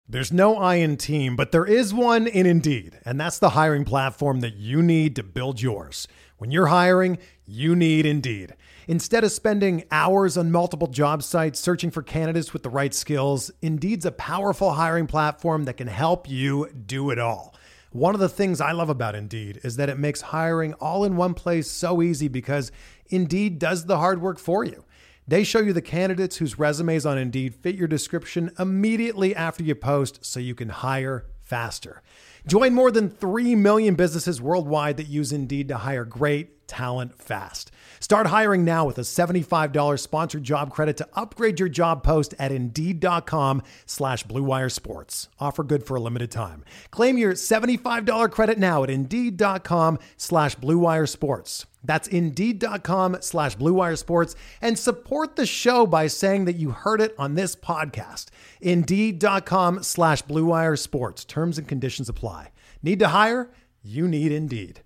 There's no I in team, but there is one in Indeed, and that's the hiring platform that you need to build yours. When you're hiring, you need Indeed. Instead of spending hours on multiple job sites searching for candidates with the right skills, Indeed's a powerful hiring platform that can help you do it all. One of the things I love about Indeed is that it makes hiring all in one place so easy because Indeed does the hard work for you. They show you the candidates whose resumes on Indeed fit your description immediately after you post so you can hire faster. Join more than 3 million businesses worldwide that use Indeed to hire great talent fast. Start hiring now with a $75 sponsored job credit to upgrade your job post at Indeed.com/Blue Wire Sports. Offer good for a limited time. Claim your $75 credit now at Indeed.com/Blue Wire Sports. That's Indeed.com/Blue Wire Sports, and support the show by saying that you heard it on this podcast. Indeed.com/Blue Wire Sports. Terms and conditions apply. Need to hire? You need Indeed.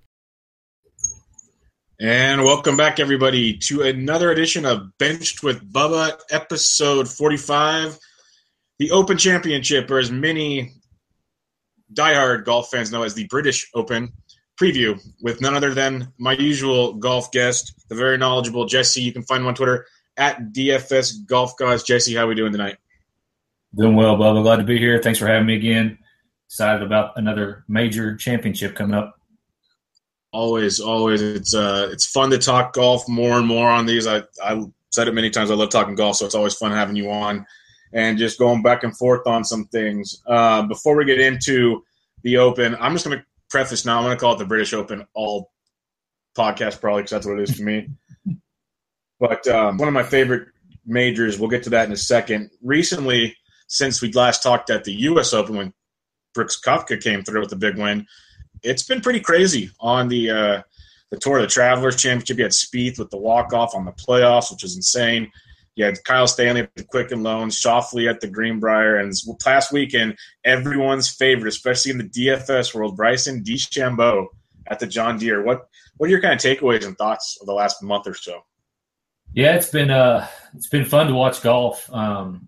And welcome back, everybody, to another edition of Benched with Bubba, episode 45. The Open Championship, or as many diehard golf fans know as the British Open preview, with none other than my usual golf guest, the very knowledgeable Jesse. You can find him on Twitter at DFS Golf Guys. Jesse, how are we doing tonight? Doing well, Bubba. Glad to be here. Thanks for having me again. Excited about another major championship coming up. Always. It's fun to talk golf more and more on these. I said it many times. I love talking golf, so it's always fun having you on and just going back and forth on some things. Before we get into the Open, I'm just going to preface now. I'm going to call it the British Open all podcast probably because that's what it is for me. But one of my favorite majors, we'll get to that in a second. Recently, since we last talked at the U.S. Open when Brooks Koepka came through with a big win, it's been pretty crazy on the Tour of the Travelers Championship. You had Spieth with the walk-off on the playoffs, which is insane. You had Kyle Stanley at the Quicken Loans, Schauffele at the Greenbrier, and last weekend, everyone's favorite, especially in the DFS world, Bryson DeChambeau at the John Deere. What are your kind of takeaways and thoughts of the last month or so? Yeah, it's been fun to watch golf. Not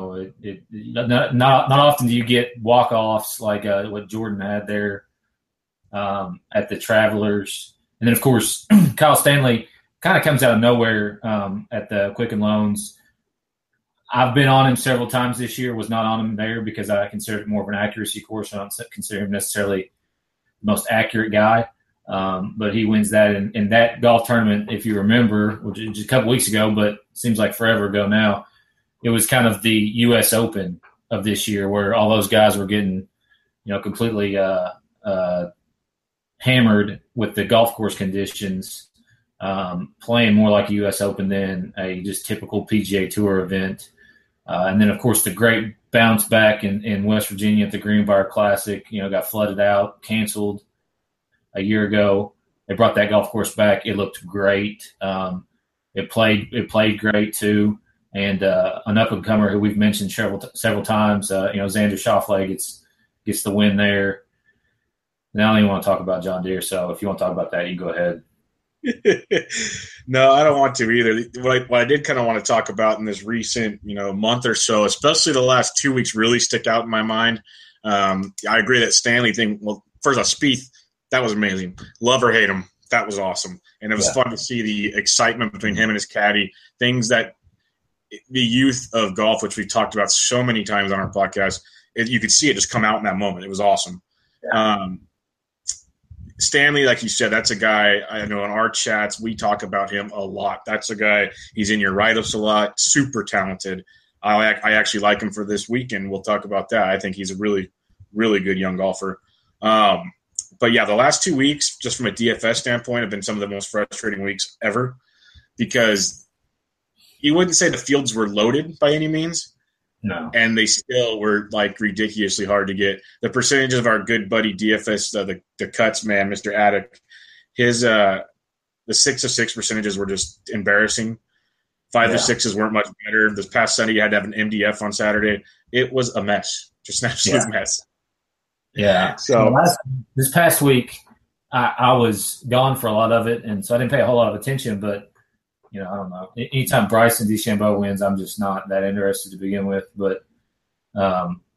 often do you get walk-offs like what Jordan had there at the Travelers. And then, of course, Kyle Stanley kind of comes out of nowhere at the Quicken Loans. I've been on him several times this year, was not on him there because I consider it more of an accuracy course. I don't consider him necessarily the most accurate guy. But he wins that. In that golf tournament, if you remember, which is just a couple weeks ago, but seems like forever ago now, it was kind of the U.S. Open of this year where all those guys were getting, completely hammered with the golf course conditions, playing more like a U.S. Open than a just typical PGA Tour event. And then, of course, the great bounce back in West Virginia at the Greenbrier Classic, got flooded out, canceled a year ago. They brought that golf course back. It looked great. It played great too. And an up-and-comer who we've mentioned several times, Xander Schauffele gets the win there. And I don't even want to talk about John Deere, so if you want to talk about that, you go ahead. No, I don't want to either. What I did kind of want to talk about in this recent, month or so, especially the last 2 weeks, really stick out in my mind. I agree that Stanley thing. Well, first off, Spieth, that was amazing. Love or hate him, that was awesome, and it was fun to see the excitement between him and his caddy. Things that the youth of golf, which we've talked about so many times on our podcast, you could see it just come out in that moment. It was awesome. Yeah. Stanley, like you said, that's a guy I know in our chats, we talk about him a lot. That's a guy, he's in your write-ups a lot, super talented. I actually like him for this weekend. We'll talk about that. I think he's a really, really good young golfer. But, yeah, the last 2 weeks, just from a DFS standpoint, have been some of the most frustrating weeks ever because you wouldn't say the fields were loaded by any means. No. And they still were, ridiculously hard to get. The percentage of our good buddy DFS, the cuts man, Mr. Attic, his the 6 of 6 percentages were just embarrassing. 5 of 6s weren't much better. This past Sunday, you had to have an MDF on Saturday. It was a mess, just an absolute mess. Yeah. So this past week, I was gone for a lot of it, and so I didn't pay a whole lot of attention, but I don't know. Anytime Bryson DeChambeau wins, I'm just not that interested to begin with. But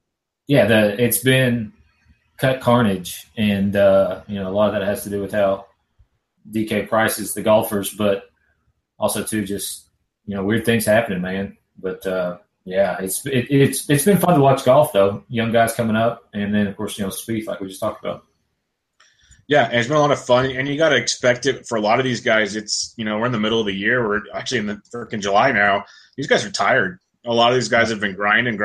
Yeah, it's been cut carnage, and a lot of that has to do with how DK prices the golfers, but also too just weird things happening, man. But yeah, it's been fun to watch golf though. Young guys coming up, and then of course Spieth, like we just talked about. Yeah, and it's been a lot of fun, and you got to expect it for a lot of these guys. It's we're in the middle of the year. We're actually in the freaking July now. These guys are tired. A lot of these guys have been grinding.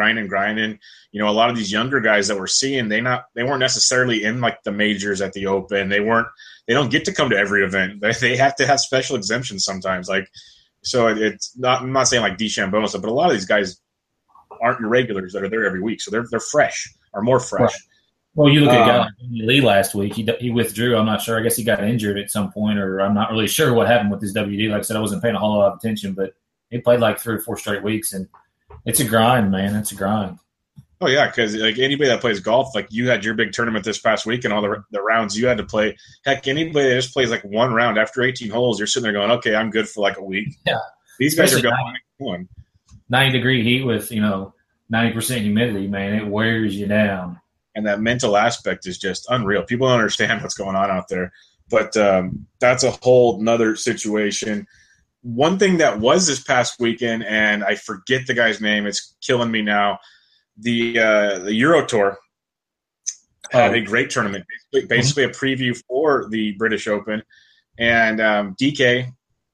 A lot of these younger guys that we're seeing, they weren't necessarily in like the majors at the Open. They don't get to come to every event. They have to have special exemptions sometimes. Like, so it's not. I'm not saying like DeChambeau and stuff, but a lot of these guys aren't your regulars that are there every week, so they're fresh or more fresh. Right. Well, you look at a guy like Lee last week. He withdrew. I'm not sure. I guess he got injured at some point, or I'm not really sure what happened with his WD. Like I said, I wasn't paying a whole lot of attention, but he played like 3 or 4 straight weeks, and it's a grind, man. It's a grind. Oh yeah, because like anybody that plays golf, like you had your big tournament this past week, and all the rounds you had to play. Heck, anybody that just plays like one round after 18 holes, you're sitting there going, "Okay, I'm good for like a week." Yeah, these guys are going on 90-degree heat with 90% humidity. Man, it wears you down. And that mental aspect is just unreal. People don't understand what's going on out there, but that's a whole nother situation. One thing that was this past weekend, and I forget the guy's name, it's killing me now. The Euro Tour had a great tournament, basically a preview for the British Open, and DK,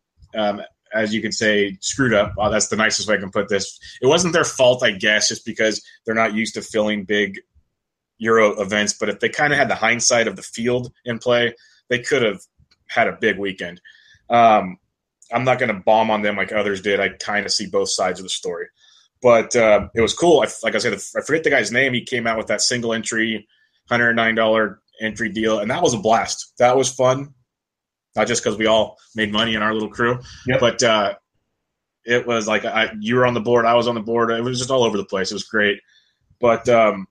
as you can say, screwed up. That's the nicest way I can put this. It wasn't their fault, I guess, just because they're not used to filling big Euro events, but if they kind of had the hindsight of the field in play, they could have had a big weekend. I'm not going to bomb on them like others did. I kind of see both sides of the story, but it was cool. Like I said, I forget the guy's name. He came out with that single entry, $109 entry deal, and that was a blast. That was fun, not just because we all made money in our little crew, but it was like you were on the board, I was on the board. It was just all over the place. It was great, but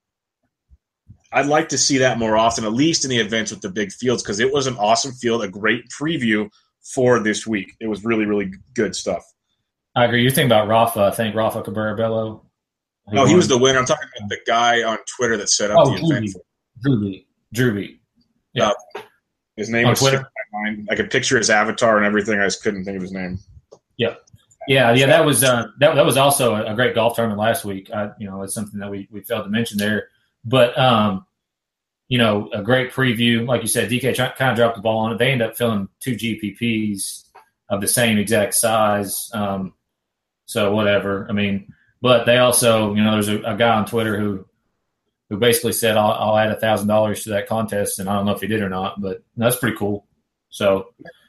I'd like to see that more often, at least in the events with the big fields, because it was an awesome field, a great preview for this week. It was really, really good stuff. I agree. You're thinking about Rafa. I think Rafa Cabrera-Bello. No, he was the winner. I'm talking about the guy on Twitter that set up the event. Drewby. Yeah. His name was Twitter. My mind. I could picture his avatar and everything. I just couldn't think of his name. Yeah. That was that was also a great golf tournament last week. It's something that we failed to mention there. But, a great preview. Like you said, DK kind of dropped the ball on it. They end up filling 2 GPPs of the same exact size. So whatever. I mean, but they also, there's a guy on Twitter who basically said, I'll add $1,000 to that contest. And I don't know if he did or not, but that's pretty cool. So,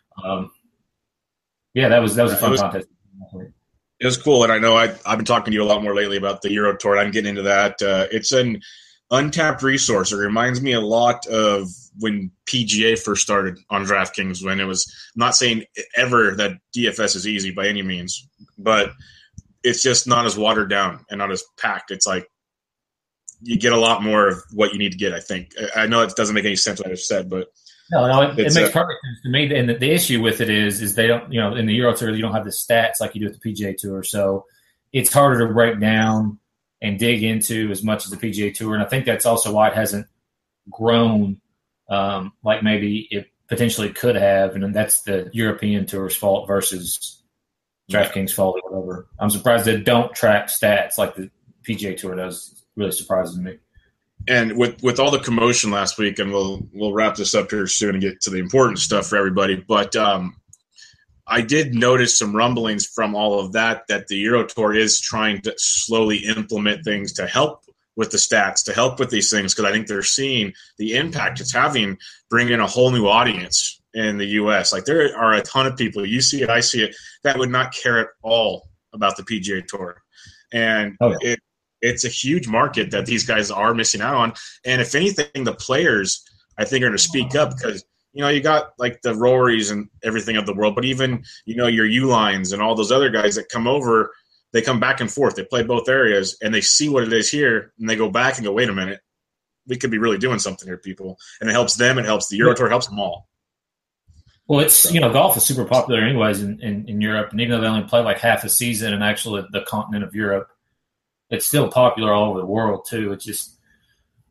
that was a fun contest. It was cool. And I know I've been talking to you a lot more lately about the Euro Tour. I'm getting into that. It's an untapped resource. It reminds me a lot of when PGA first started on DraftKings, when it was, I'm not saying ever that DFS is easy by any means, but it's just not as watered down and not as packed. It's like you get a lot more of what you need to get, I think. I know it doesn't make any sense what I just said, but no, it makes perfect sense to me. And the issue with it is they don't, in the Euro Tour, you don't have the stats like you do with the PGA Tour. So it's harder to break down and dig into as much as the PGA Tour. And I think that's also why it hasn't grown like maybe it potentially could have. And that's the European Tour's fault versus DraftKings' fault or whatever. I'm surprised they don't track stats like the PGA Tour does. It really surprises me. And with all the commotion last week, and we'll wrap this up here soon and get to the important stuff for everybody, but I did notice some rumblings from all of that the Euro Tour is trying to slowly implement things to help with the stats, to help with these things, because I think they're seeing the impact it's having, bringing a whole new audience in the U.S. Like there are a ton of people, you see it, I see it, that would not care at all about the PGA Tour. And it's a huge market that these guys are missing out on. And if anything, the players, I think, are going to speak up because, you got like the Rorys and everything of the world, but even, your Ulines and all those other guys that come over, they come back and forth. They play both areas and they see what it is here and they go back and go, wait a minute, we could be really doing something here, people. And it helps them. It helps the Euro Tour, it helps them all. Well, it's, golf is super popular anyways in Europe. And even though they only play like half a season in actually the continent of Europe, it's still popular all over the world too. It's just,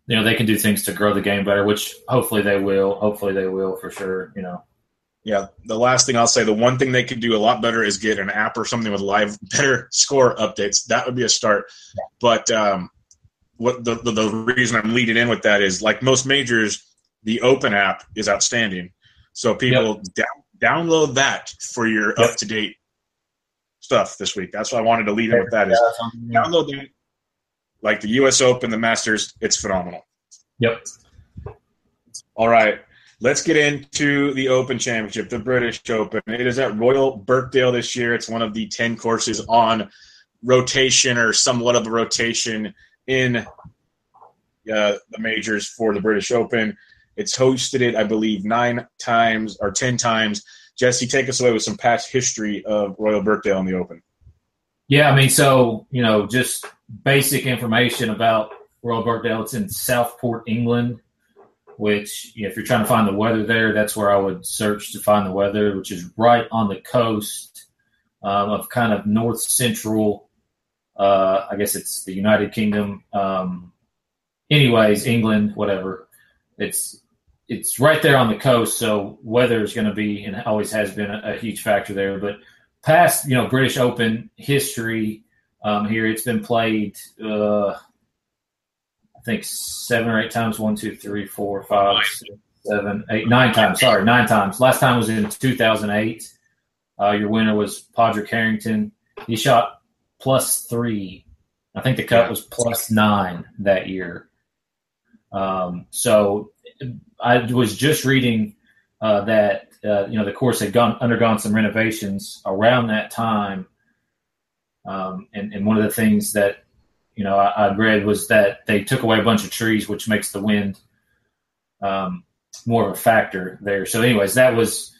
they can do things to grow the game better, which hopefully they will. Hopefully they will for sure. Yeah, the last thing I'll say, the one thing they could do a lot better is get an app or something with live better score updates. That would be a start. But what the reason I'm leading in with that is, like most majors, the Open app is outstanding. So people download that for your up-to-date stuff this week. That's what I wanted to lead in with that is download that. Like the U.S. Open, the Masters, it's phenomenal. Yep. All right. Let's get into the Open Championship, the British Open. It is at Royal Birkdale this year. It's one of the 10 courses on rotation or somewhat of a rotation in the majors for the British Open. It's hosted it, I believe, 9 times or 10 times. Jesse, take us away with some past history of Royal Birkdale in the Open. Yeah, I mean, so, just basic information about Royal Birkdale. It's in Southport, England, which, if you're trying to find the weather there, that's where I would search to find the weather, which is right on the coast of kind of north central, I guess it's the United Kingdom. Anyways, England, whatever. It's right there on the coast, so weather is going to be and always has been a huge factor there. But past, British Open history here, it's been played, I think 7 or 8 times. 1, 2, 3, 4, 5, 6, 7, 8, 9 times. Sorry, 9 times. Last time was in 2008. Your winner was Padraig Harrington. He shot +3. I think the cut was +9 that year. So I was just reading that the course had undergone some renovations around that time, and one of the things that I read was that they took away a bunch of trees, which makes the wind more of a factor there. So, anyways, that was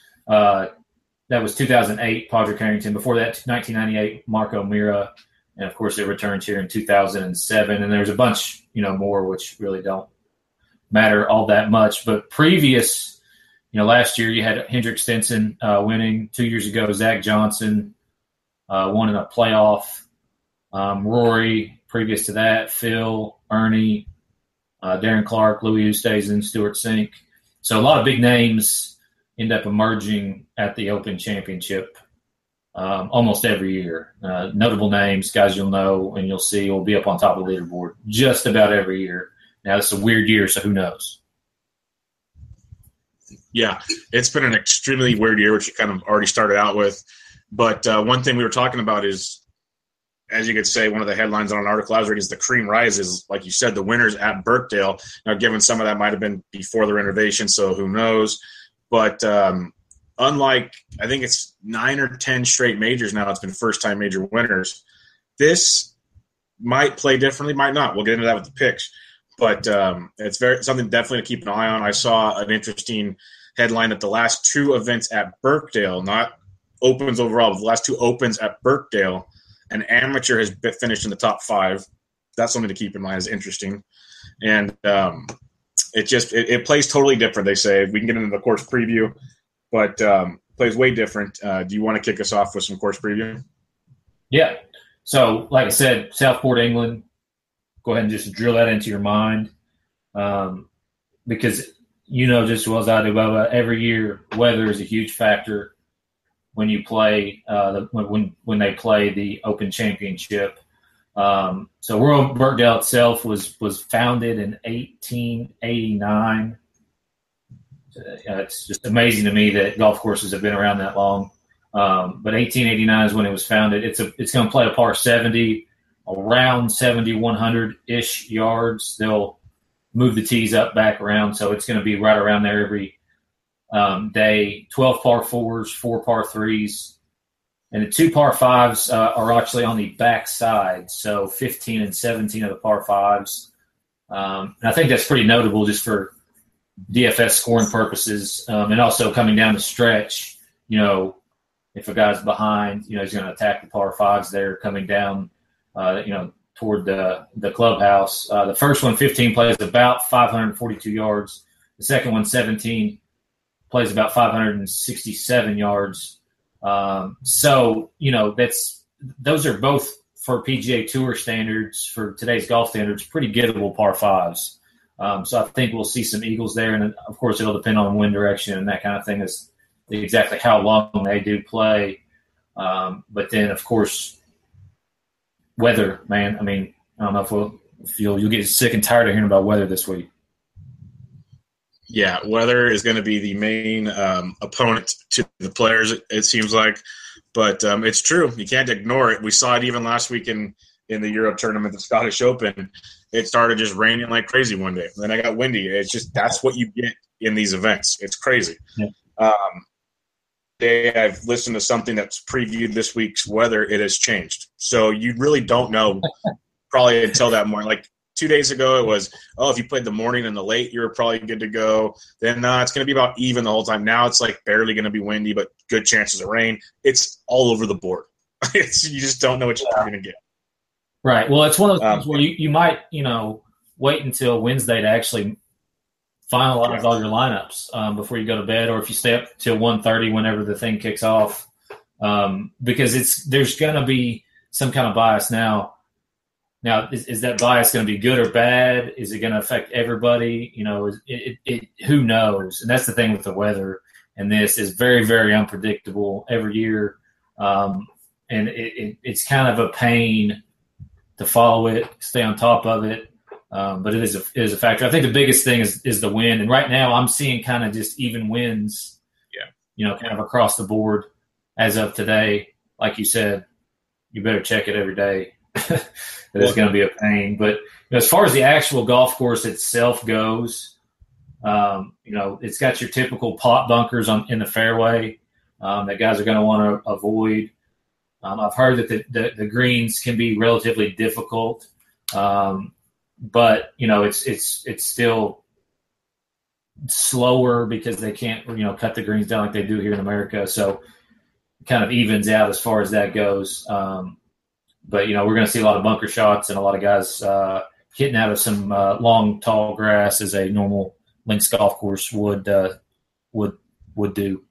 2008, Padraig Harrington. Before that, 1998, Marco Mira, and of course, it returned here in 2007. And there's a bunch, more which really don't matter all that much. But previous, last year you had Hendrik Stenson winning. 2 years ago, Zach Johnson won in a playoff. Rory, previous to that, Phil, Ernie, Darren Clark, Louis Oosthuizen, Stuart Sink. So a lot of big names end up emerging at the Open Championship almost every year. Notable names, guys you'll know and you'll see will be up on top of the leaderboard just about every year. Now, it's a weird year, so who knows? Yeah, it's been an extremely weird year, which you kind of already started out with. But one thing we were talking about is, as you could say, one of the headlines on an article I was reading is the cream rises. Like you said, the winners at Birkdale. Now, given some of that might have been before the renovation, so who knows? But unlike, I think it's 9 or 10 straight majors now, it's been first-time major winners. This might play differently, might not. We'll get into that with the picks. But it's something definitely to keep an eye on. I saw an interesting headline that the last 2 events at Birkdale, not Opens overall, but the last 2 Opens at Birkdale, an amateur has finished in the top 5. That's something to keep in mind. Is interesting. And it plays totally different, they say. We can get into the course preview, but plays way different. Do you want to kick us off with some course preview? Yeah. So, like I said, Southport, England. Go ahead and just drill that into your mind, because just as well as I do, Bubba, every year weather is a huge factor when you play when they play the Open Championship. So Royal Birkdale itself was founded in 1889. It's just amazing to me that golf courses have been around that long. But 1889 is when it was founded. It's going to play a par 70. Around 7,100-ish yards. They'll move the tees up, back around, so it's going to be right around there every day. 12 par 4s, 4 par 3s, and the 2 par 5s are actually on the back side, so 15 and 17 of the par 5s. And I think that's pretty notable just for DFS scoring purposes, and also coming down the stretch, if a guy's behind, he's going to attack the par 5s there coming down toward the clubhouse. The first one, 15, plays about 542 yards. The second one, 17, plays about 567 yards. So, those are both, for PGA Tour standards, for today's golf standards, pretty gettable par 5s. So I think we'll see some eagles there. And, of course, it'll depend on wind direction and that kind of thing as exactly how long they do play. But then, of course, weather, man. I mean, I don't know if you'll get sick and tired of hearing about weather this week. Yeah, weather is going to be the main opponent to the players, it seems like. But it's true. You can't ignore it. We saw it even last week in the Euro tournament, the Scottish Open. It started just raining like crazy one day. Then I got windy. It's just that's what you get in these events. It's crazy. Yeah. Today I've listened to something that's previewed this week's weather. It has changed. So you really don't know probably until that morning. Like 2 days ago it was, if you played the morning and the late, you're probably good to go. Then it's going to be about even the whole time. Now it's like barely going to be windy, but good chances of rain. It's all over the board. You just don't know what you're going to get. Right. Well, it's one of those things where you might, wait until Wednesday to actually finalize all your lineups before you go to bed, or if you stay up till 1:30 whenever the thing kicks off, because there's going to be some kind of bias now. Now, is that bias going to be good or bad? Is it going to affect everybody? Who knows? And that's the thing with the weather. And this is very, very unpredictable every year. And it's kind of a pain to follow it, stay on top of it. But it is a factor. I think the biggest thing is the wind. And right now I'm seeing kind of just even winds, kind of across the board as of today. Like you said, you better check it every day. It's going to be a pain. But as far as the actual golf course itself goes, it's got your typical pot bunkers in the fairway that guys are going to want to avoid. I've heard that the greens can be relatively difficult, but it's still slower because they can't cut the greens down like they do here in America. So it kind of evens out as far as that goes. But we're going to see a lot of bunker shots and a lot of guys hitting out of some long, tall grass as a normal links golf course would do.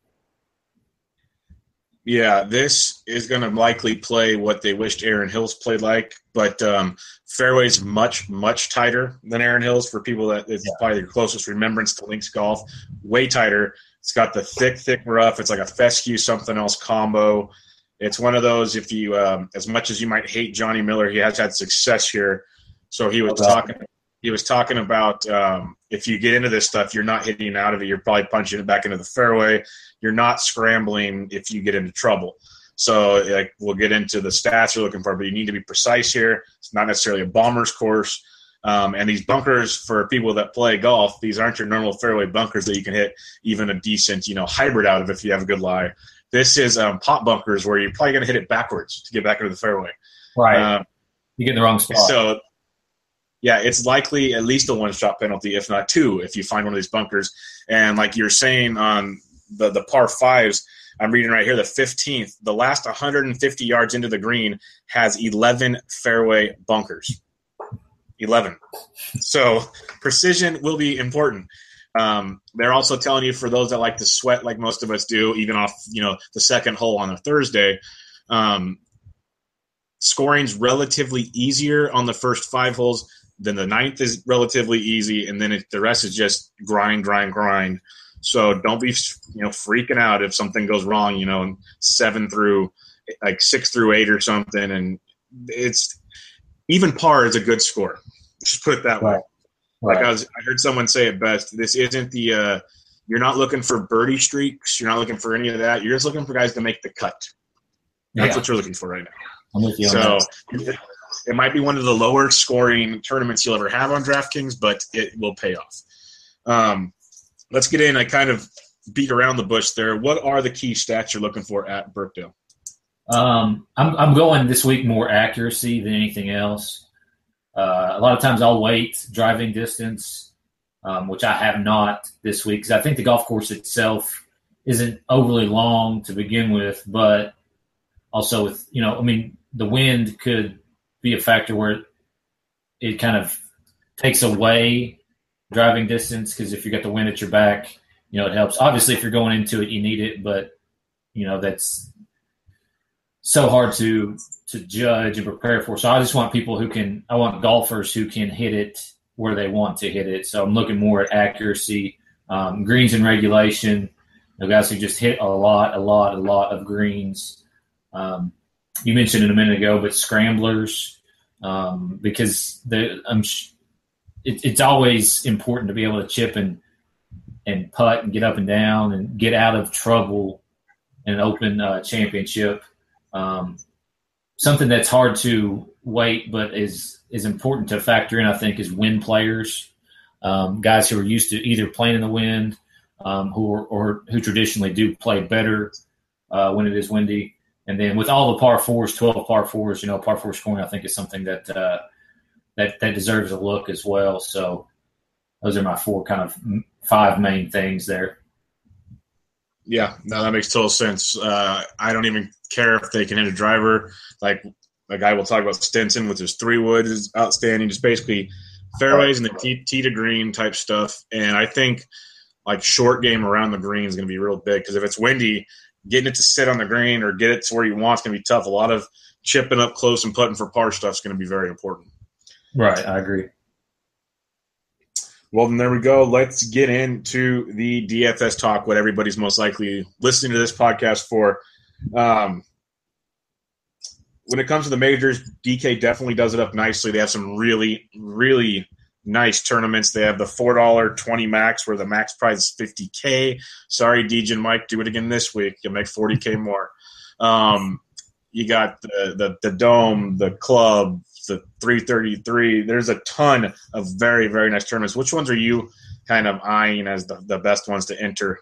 Yeah, this is going to likely play what they wished Erin Hills played like, but fairway's much, much tighter than Erin Hills for people that it's probably your closest remembrance to links golf. Way tighter. It's got the thick rough. It's like a fescue something else combo. It's one of those, if you as much as you might hate Johnny Miller, he has had success here. So he was talking about if you get into this stuff, you're not hitting out of it. You're probably punching it back into the fairway. You're not scrambling if you get into trouble. So we'll get into the stats you're looking for, but you need to be precise here. It's not necessarily a bomber's course. And these bunkers, for people that play golf, these aren't your normal fairway bunkers that you can hit even a decent, hybrid out of if you have a good lie. This is pot bunkers where you're probably going to hit it backwards to get back into the fairway. Right. You get in the wrong spot. So, yeah, it's likely at least a one-shot penalty, if not two, if you find one of these bunkers. And like you're saying on the par fives, I'm reading right here, the 15th, the last 150 yards into the green has 11 fairway bunkers. 11. So precision will be important. They're also telling you, for those that like to sweat like most of us do, even off the second hole on a Thursday, scoring's relatively easier on the first 5 holes. Then the 9th is relatively easy, and then the rest is just grind. So don't be freaking out if something goes wrong, 6 through 8 or something. And it's even par is a good score. Just put it that way. Like I heard someone say it best. This isn't you're not looking for birdie streaks. You're not looking for any of that. You're just looking for guys to make the cut. That's what you're looking for right now. I'm with you on that. It might be one of the lower scoring tournaments you'll ever have on DraftKings, but it will pay off. Let's get in. I kind of beat around the bush there. What are the key stats you're looking for at Birkdale? I'm going this week more accuracy than anything else. A lot of times I'll wait driving distance, which I have not this week because I think the golf course itself isn't overly long to begin with, but also with, the wind could be a factor where it kind of takes away driving distance because if you got the wind at your back, it helps. Obviously, if you're going into it, you need it, but, that's so hard to judge and prepare for. So I just want I want golfers who can hit it where they want to hit it. So I'm looking more at accuracy, greens in regulation. Guys who just hit a lot of greens. You mentioned it a minute ago, but scramblers, because it's always important to be able to chip and putt and get up and down and get out of trouble in an open championship. Something that's hard to weight but is important to factor in, I think, is wind players, guys who are used to either playing in the wind, who traditionally do play better when it is windy. And then with all the par fours, 12 par fours, par four scoring, I think is something that deserves a look as well. So those are my five main things there. Yeah, no, that makes total sense. I don't even care if they can hit a driver. Like a guy will talk about Stenson with his 3-wood is outstanding. Just basically fairways and the tee to green type stuff. And I think like short game around the green is going to be real big, because if it's windy, getting it to sit on the green or get it to where you want is going to be tough. A lot of chipping up close and putting for par stuff is going to be very important. Right, I agree. Well, then there we go. Let's get into the DFS talk, what everybody's most likely listening to this podcast for. When it comes to the majors, DK definitely does it up nicely. They have some really, really nice tournaments. They have the $4 20 max where the max prize is $50K. Sorry, DJ and Mike, do it again this week. You'll make $40K more. You got the Dome, the Club, the 333. There's a ton of very, very nice tournaments. Which ones are you kind of eyeing as the best ones to enter?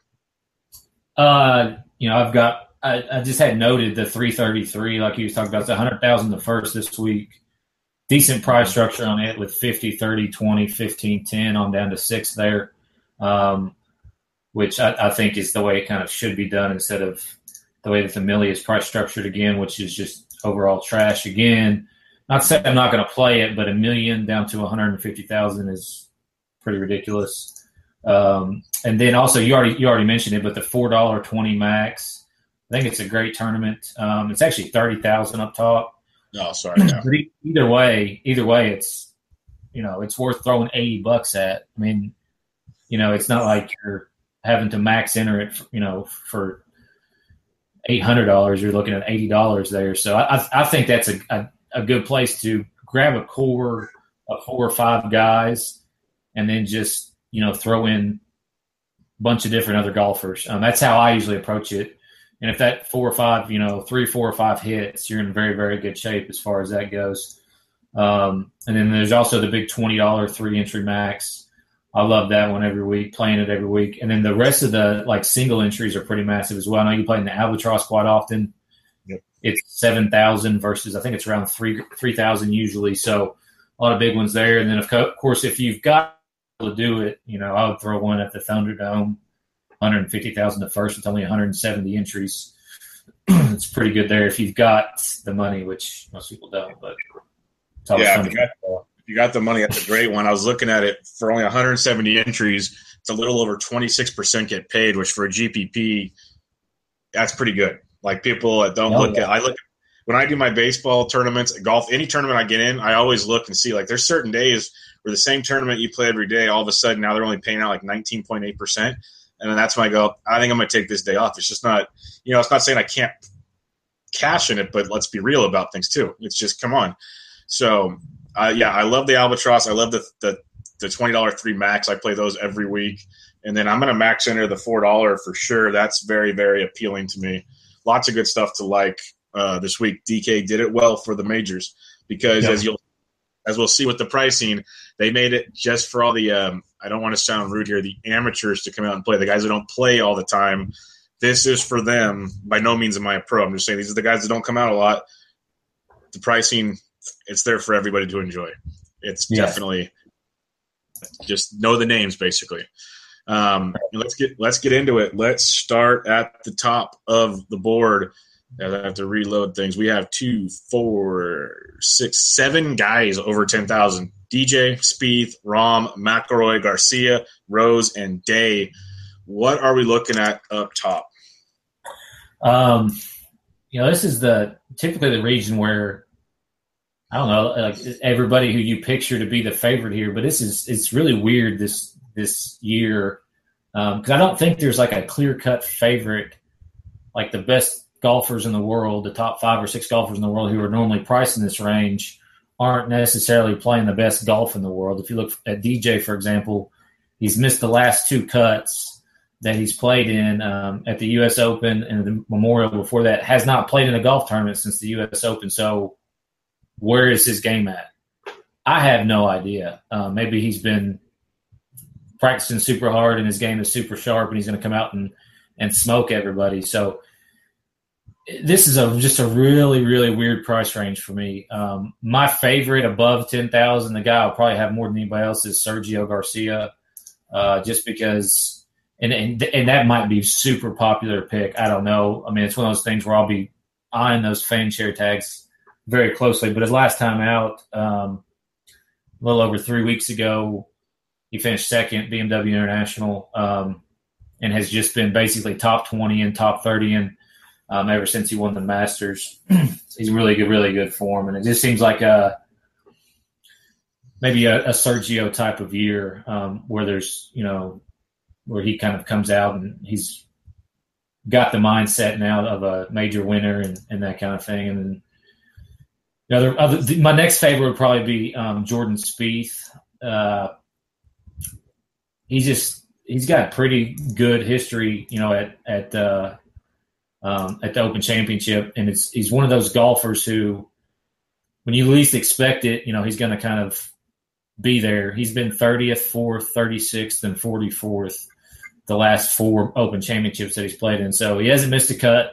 I just had noted the 333, like you was talking about. It's 100,000 the first this week. Decent price structure on it with 50, 30, 20, 15, 10 on down to 6 there, which I think is the way it kind of should be done instead of the way that the Millie is price structured again, which is just overall trash again. Not saying I'm not going to play it, but $1 million down to 150,000 is pretty ridiculous. And then also you already mentioned it, but the $4 20 max, I think it's a great tournament. It's actually 30,000 up top. No, sorry. Yeah. But either way, it's it's worth throwing $80 at. I mean, it's not like you're having to max enter it, for $800. You're looking at $80 there. So I think that's a good place to grab a core of 4 or 5 guys, and then just throw in a bunch of different other golfers. That's how I usually approach it. And if that 4 or 5, 3, 4 or 5 hits, you're in very, very good shape as far as that goes. And then there's also the big $20 3-entry max. I love that one every week, playing it every week. And then the rest of the single entries are pretty massive as well. I know you play in the Albatross quite often. Yep. It's 7,000 versus I think it's around 3,000 usually. So a lot of big ones there. And then of course, if you've got to do it, I would throw one at the Thunderdome. 150,000 the first with only 170 entries. It's pretty good there if you've got the money, which most people don't. But yeah, if you got the money, that's a great one. I was looking at it for only 170 entries. It's a little over 26% get paid, which for a GPP, that's pretty good. Like people that don't I look when I do my baseball tournaments, golf, any tournament I get in, I always look and see there's certain days where the same tournament you play every day, all of a sudden now they're only paying out 19.8%. And then that's when I go, I think I'm going to take this day off. It's just not, it's not saying I can't cash in it, but let's be real about things too. It's just, come on. So, I love the Albatross. I love the $20 3 max. I play those every week. And then I'm going to max enter the $4 for sure. That's very, very appealing to me. Lots of good stuff to like this week. DK did it well for the majors because as we'll see with the pricing, they made it just for all the I don't want to sound rude here, the amateurs to come out and play, the guys that don't play all the time. This is for them. By no means am I a pro. I'm just saying these are the guys that don't come out a lot. The pricing, it's there for everybody to enjoy. It's definitely just know the names basically. Let's get into it. Let's start at the top of the board. I have to reload things. We have 2, 4, 6, 7 guys over 10,000. DJ, Spieth, Rahm, McIlroy, Garcia, Rose, and Day. What are we looking at up top? This is typically the region where I don't know, like everybody who you picture to be the favorite here, but it's really weird this year because I don't think there's like a clear cut favorite, like the best golfers in the world, the top 5 or 6 golfers in the world who are normally priced in this range aren't necessarily playing the best golf in the world. If you look at DJ, for example, he's missed the last 2 cuts that he's played in at the U.S. Open and the Memorial before that, has not played in a golf tournament since the U.S. Open. So where is his game at? I have no idea. Maybe he's been practicing super hard and his game is super sharp and he's going to come out and smoke everybody. So this is just a really, really weird price range for me. My favorite above 10,000, the guy I'll probably have more than anybody else, is Sergio Garcia, just because and that might be super popular pick. I don't know. I mean, it's one of those things where I'll be eyeing those fan share tags very closely. But his last time out, a little over 3 weeks ago, he finished second BMW International and has just been basically top 20 and top 30 and ever since he won the Masters. He's really good form, and it just seems like maybe a Sergio type of year where there's where he kind of comes out and he's got the mindset now of a major winner and that kind of thing. And then my next favorite would probably be Jordan Spieth. He's got pretty good history, at the Open Championship, and he's one of those golfers who, when you least expect it, he's going to kind of be there. He's been 30th, 4th, 36th, and 44th the last 4 Open Championships that he's played in. So he hasn't missed a cut,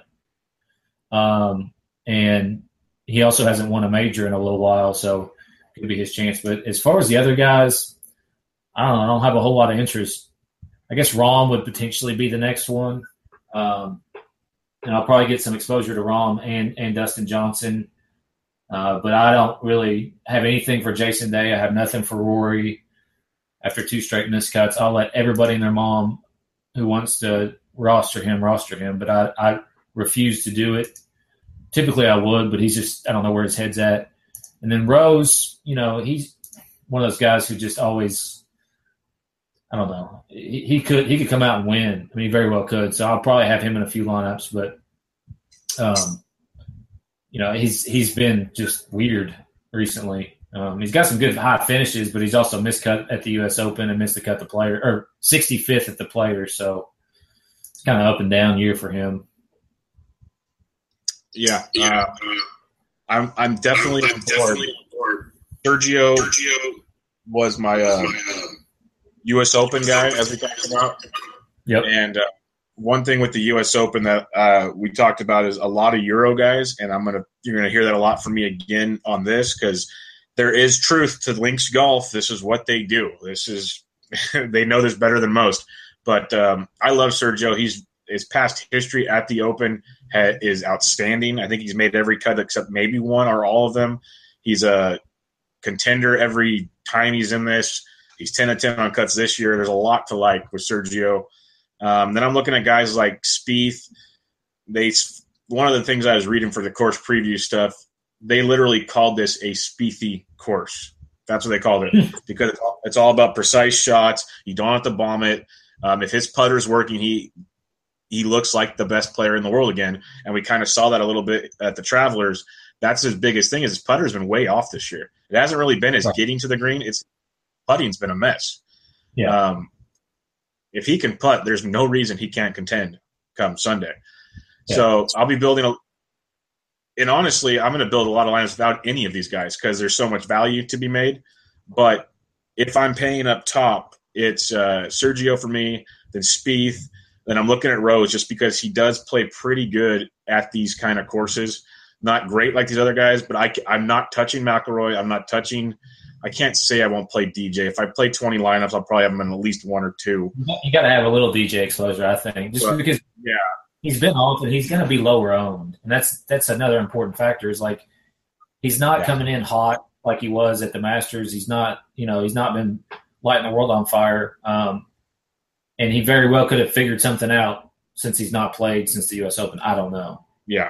and he also hasn't won a major in a little while, so it could be his chance. But as far as the other guys, I don't have a whole lot of interest. I guess Rahm would potentially be the next one. And I'll probably get some exposure to Rahm and Dustin Johnson. But I don't really have anything for Jason Day. I have nothing for Rory after 2 straight missed cuts. I'll let everybody and their mom who wants to roster him. But I refuse to do it. Typically I would, but I don't know where his head's at. And then Rose, he's one of those guys who just always, I don't know. He could come out and win. I mean, he very well could. So I'll probably have him in a few lineups, but he's been just weird recently. He's got some good high finishes, but he's also missed cut at the U.S. Open and missed the cut the player, or 65th at the Players. So it's kind of up and down year for him. Yeah, I'm definitely on board. Sergio was my U.S. Open guy, as we talked about. Yep. And one thing with the U.S. Open that we talked about is a lot of Euro guys, and you're gonna hear that a lot from me again on this, because there is truth to links golf. This is what they do. This is they know this better than most. But I love Sergio. His past history at the Open is outstanding. I think he's made every cut except maybe one or all of them. He's a contender every time he's in this. He's 10 of 10 on cuts this year. There's a lot to like with Sergio. Then I'm looking at guys like Spieth. One of the things I was reading for the course preview stuff, they literally called this a Spiethy course. That's what they called it because it's all about precise shots. You don't have to bomb it. If his putter's working, he looks like the best player in the world again. And we kind of saw that a little bit at the Travelers. That's his biggest thing is his putter's been way off this year. It hasn't really been his getting to the green. It's putting's been a mess. Yeah. If he can putt, there's no reason he can't contend come Sunday. Yeah. So I'll be building and honestly, I'm going to build a lot of lineups without any of these guys because there's so much value to be made. But if I'm paying up top, it's Sergio for me, then Spieth. Then I'm looking at Rose just because he does play pretty good at these kind of courses. Not great like these other guys, but I'm not touching McIlroy. I can't say I won't play DJ. If I play 20 lineups, I'll probably have him in at least 1 or 2. You got to have a little DJ exposure, I think, because he's been off and he's going to be lower owned, and that's another important factor. Is like he's not coming in hot like he was at the Masters. He's not, he's not been lighting the world on fire, and he very well could have figured something out since he's not played since the U.S. Open. I don't know. Yeah.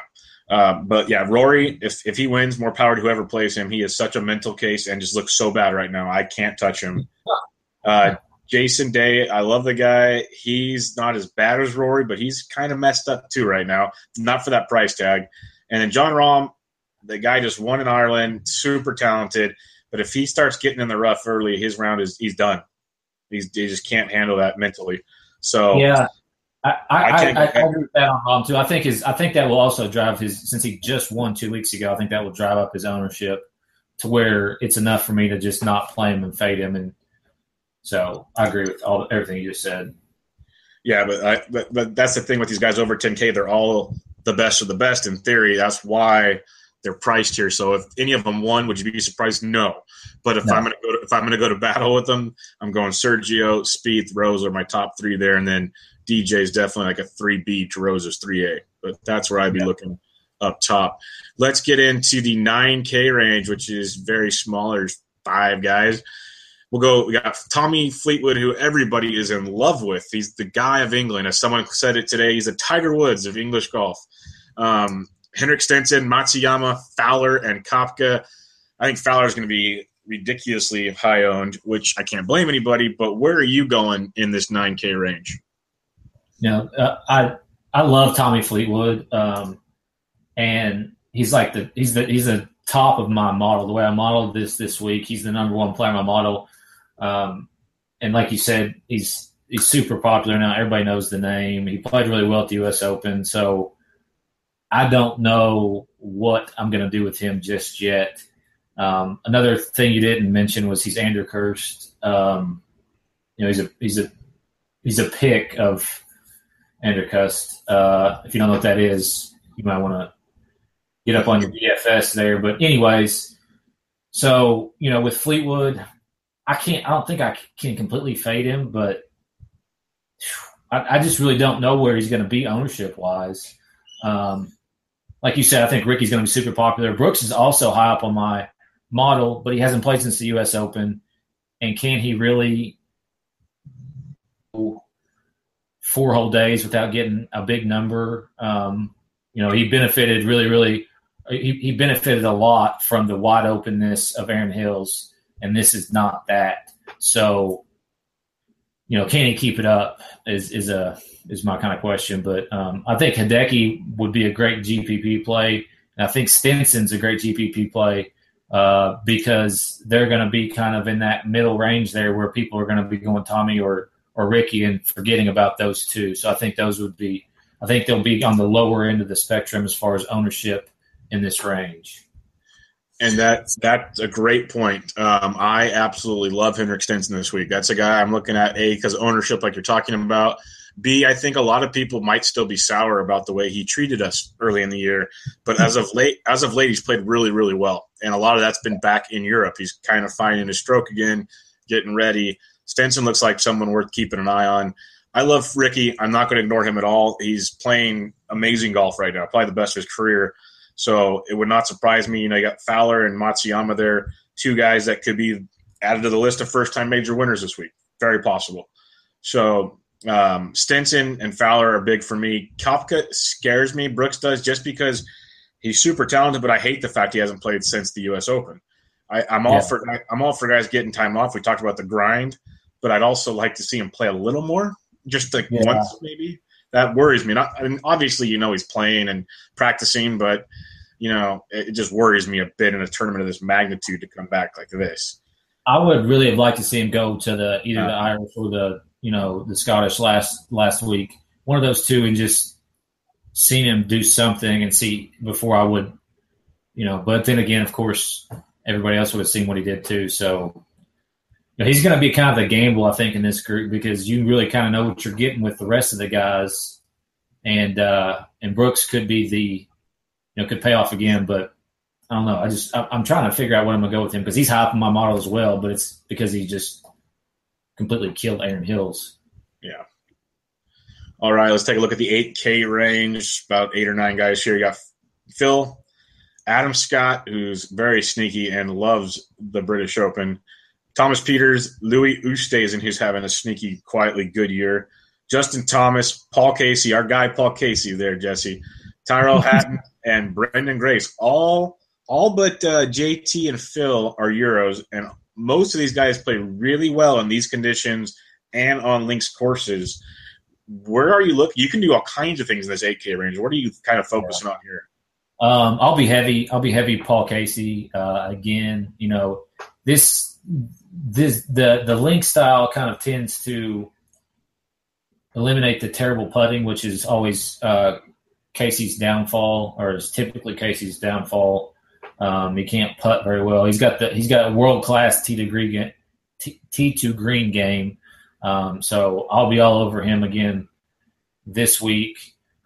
But yeah, Rory, if he wins, more power to whoever plays him. He is such a mental case and just looks so bad right now. I can't touch him. Jason Day, I love the guy. He's not as bad as Rory, but he's kind of messed up too right now. Not for that price tag. And then John Rahm, the guy just won in Ireland, super talented. But if he starts getting in the rough early, his round he's done. He just can't handle that mentally. So yeah. I agree with that on Rahm too. I think that will also drive his, since he just won 2 weeks ago, I think that will drive up his ownership to where it's enough for me to just not play him and fade him. And so I agree with everything you just said. Yeah, but that's the thing with these guys over 10K. They're all the best of the best in theory. That's why they're priced here. So if any of them won, would you be surprised? No. But if I'm gonna go to battle with them, I'm going Sergio, Spieth, Rose are my top three there, and then DJ is definitely like a 3B to Rose's 3A. But that's where I'd be looking up top. Let's get into the 9K range, which is very small. There's 5 guys. We got Tommy Fleetwood, who everybody is in love with. He's the guy of England. As someone said it today, he's a Tiger Woods of English golf. Henrik Stenson, Matsuyama, Fowler, and Koepka. I think Fowler is going to be ridiculously high owned, which I can't blame anybody. But where are you going in this 9K range? I love Tommy Fleetwood, and he's the top of my model. The way I modeled this week, he's the number one player in my model. And like you said, he's super popular now. Everybody knows the name. He played really well at the U.S. Open. So I don't know what I'm going to do with him just yet. Another thing you didn't mention was he's Andrew Kirst. He's a pick of Andrew Kirst. If you don't know what that is, you might want to get up on your DFS there. But anyways, so, with Fleetwood, I don't think I can completely fade him, but I just really don't know where he's going to be ownership-wise. Like you said, I think Ricky's going to be super popular. Brooks is also high up on my model, but he hasn't played since the U.S. Open. And can he really 4 whole days without getting a big number? He benefited he benefited a lot from the wide openness of Aaron Hills, and this is not that. So, can he keep it up is my kind of question. But I think Hideki would be a great GPP play, and I think Stenson's a great GPP play because they're going to be kind of in that middle range there where people are going to be going Tommy or Ricky and forgetting about those two. So I think they'll be on the lower end of the spectrum as far as ownership in this range. And that's a great point. I absolutely love Henrik Stenson this week. That's a guy I'm looking at, A, because ownership like you're talking about. B, I think a lot of people might still be sour about the way he treated us early in the year. But as of late, he's played really, really well. And a lot of that's been back in Europe. He's kind of finding his stroke again, getting ready. Stenson looks like someone worth keeping an eye on. I love Ricky. I'm not going to ignore him at all. He's playing amazing golf right now, probably the best of his career. So it would not surprise me. You got Fowler and Matsuyama there, 2 guys that could be added to the list of first-time major winners this week. Very possible. So Stenson and Fowler are big for me. Koepka scares me. Brooks does, just because he's super talented, but I hate the fact he hasn't played since the U.S. Open. I'm all for guys getting time off. We talked about the grind, but I'd also like to see him play a little more, just once maybe. That worries me. Obviously, he's playing and practicing, but it just worries me a bit in a tournament of this magnitude to come back like this. I would really have liked to see him go to either the Irish or the Scottish last week, one of those two, and just seen him do something and see before I would, But then again, of course, everybody else would have seen what he did too. So he's going to be kind of the gamble, I think, in this group, because you really kind of know what you're getting with the rest of the guys, and Brooks could be could pay off again, but I don't know. I'm trying to figure out what I'm going to go with him because he's high up in my model as well, but it's because he just completely killed Aaron Hills. Yeah. All right, let's take a look at the 8K range. About 8 or 9 guys here. You got Phil, Adam Scott, who's very sneaky and loves the British Open. Thomas Peters, Louis Oosthuizen, who's having a sneaky, quietly good year. Justin Thomas, Paul Casey, our guy Paul Casey there, Jesse. Tyrell Hatton, and Brendan Grace. All but JT and Phil are Euros, and most of these guys play really well in these conditions and on links courses. Where are you looking? You can do all kinds of things in this 8K range. What are you kind of focusing on here? I'll be heavy Paul Casey again. You know, the link style kind of tends to eliminate the terrible putting, which is always Casey's downfall, or is typically Casey's downfall. He can't putt very well. He's got a world class tee to green game. So I'll be all over him again this week.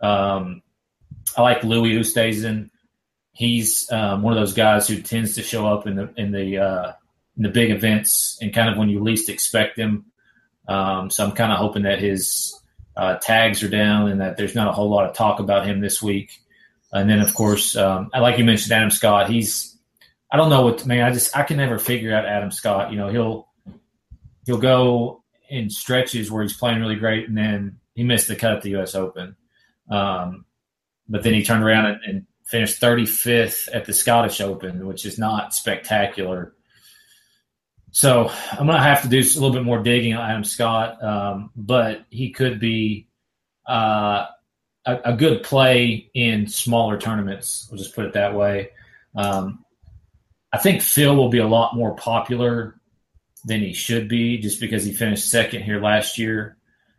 I like Louis Oosthuizen. He's one of those guys who tends to show up in the big events and kind of when you least expect him. So I'm kind of hoping that his tags are down and that there's not a whole lot of talk about him this week. And then, of course, like you mentioned, Adam Scott. I don't know what, man. I can never figure out Adam Scott. You know, he'll go in stretches where he's playing really great, and then he missed the cut at the U.S. Open. But then he turned around and finished 35th at the Scottish Open, which is not spectacular. So I'm going to have to do a little bit more digging on Adam Scott, but he could be a good play in smaller tournaments. We'll just put it that way. I think Phil will be a lot more popular than he should be just because he finished second here last year.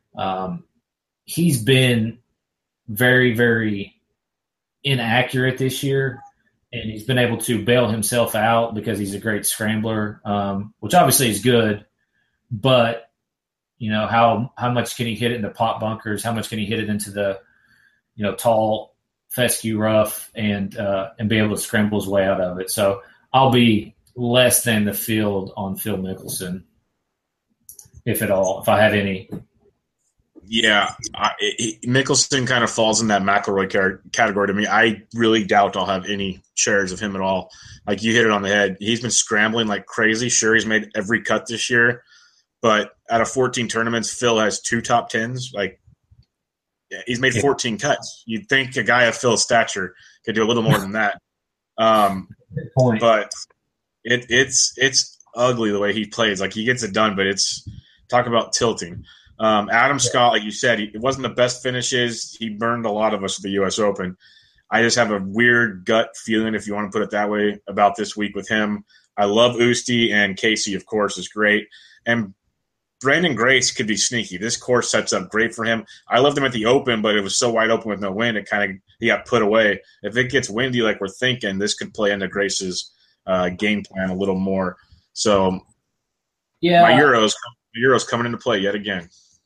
He's been very, very inaccurate this year, and he's been able to bail himself out because he's a great scrambler, which obviously is good. But, you know, how much can he hit it into pot bunkers? How much can he hit it into the, you know, tall fescue rough and be able to scramble his way out of it? So I'll be less than the field on Phil Mickelson, if at all, if I have any. Yeah, Mickelson kind of falls in that McIlroy category to me. I really doubt I'll have any shares of him at all. Like, you hit it on the head. He's been scrambling like crazy. Sure, he's made every cut this year, but out of 14 tournaments, Phil has 2 top 10s. Like, he's made 14 cuts. You'd think a guy of Phil's stature could do a little more than that. But it's ugly the way he plays. Like, he gets it done, but it's talk about tilting. Adam Scott, like you said, it wasn't the best finishes. He burned a lot of us at the U.S. Open. I just have a weird gut feeling, if you want to put it that way, about this week with him. I love Usti, and Casey, of course, is great. And Brandon Grace could be sneaky. This course sets up great for him. I loved him at the Open, but it was so wide open with no wind, he got put away. If it gets windy like we're thinking, this could play into Grace's game plan a little more. So, yeah, my Euros coming into play yet again.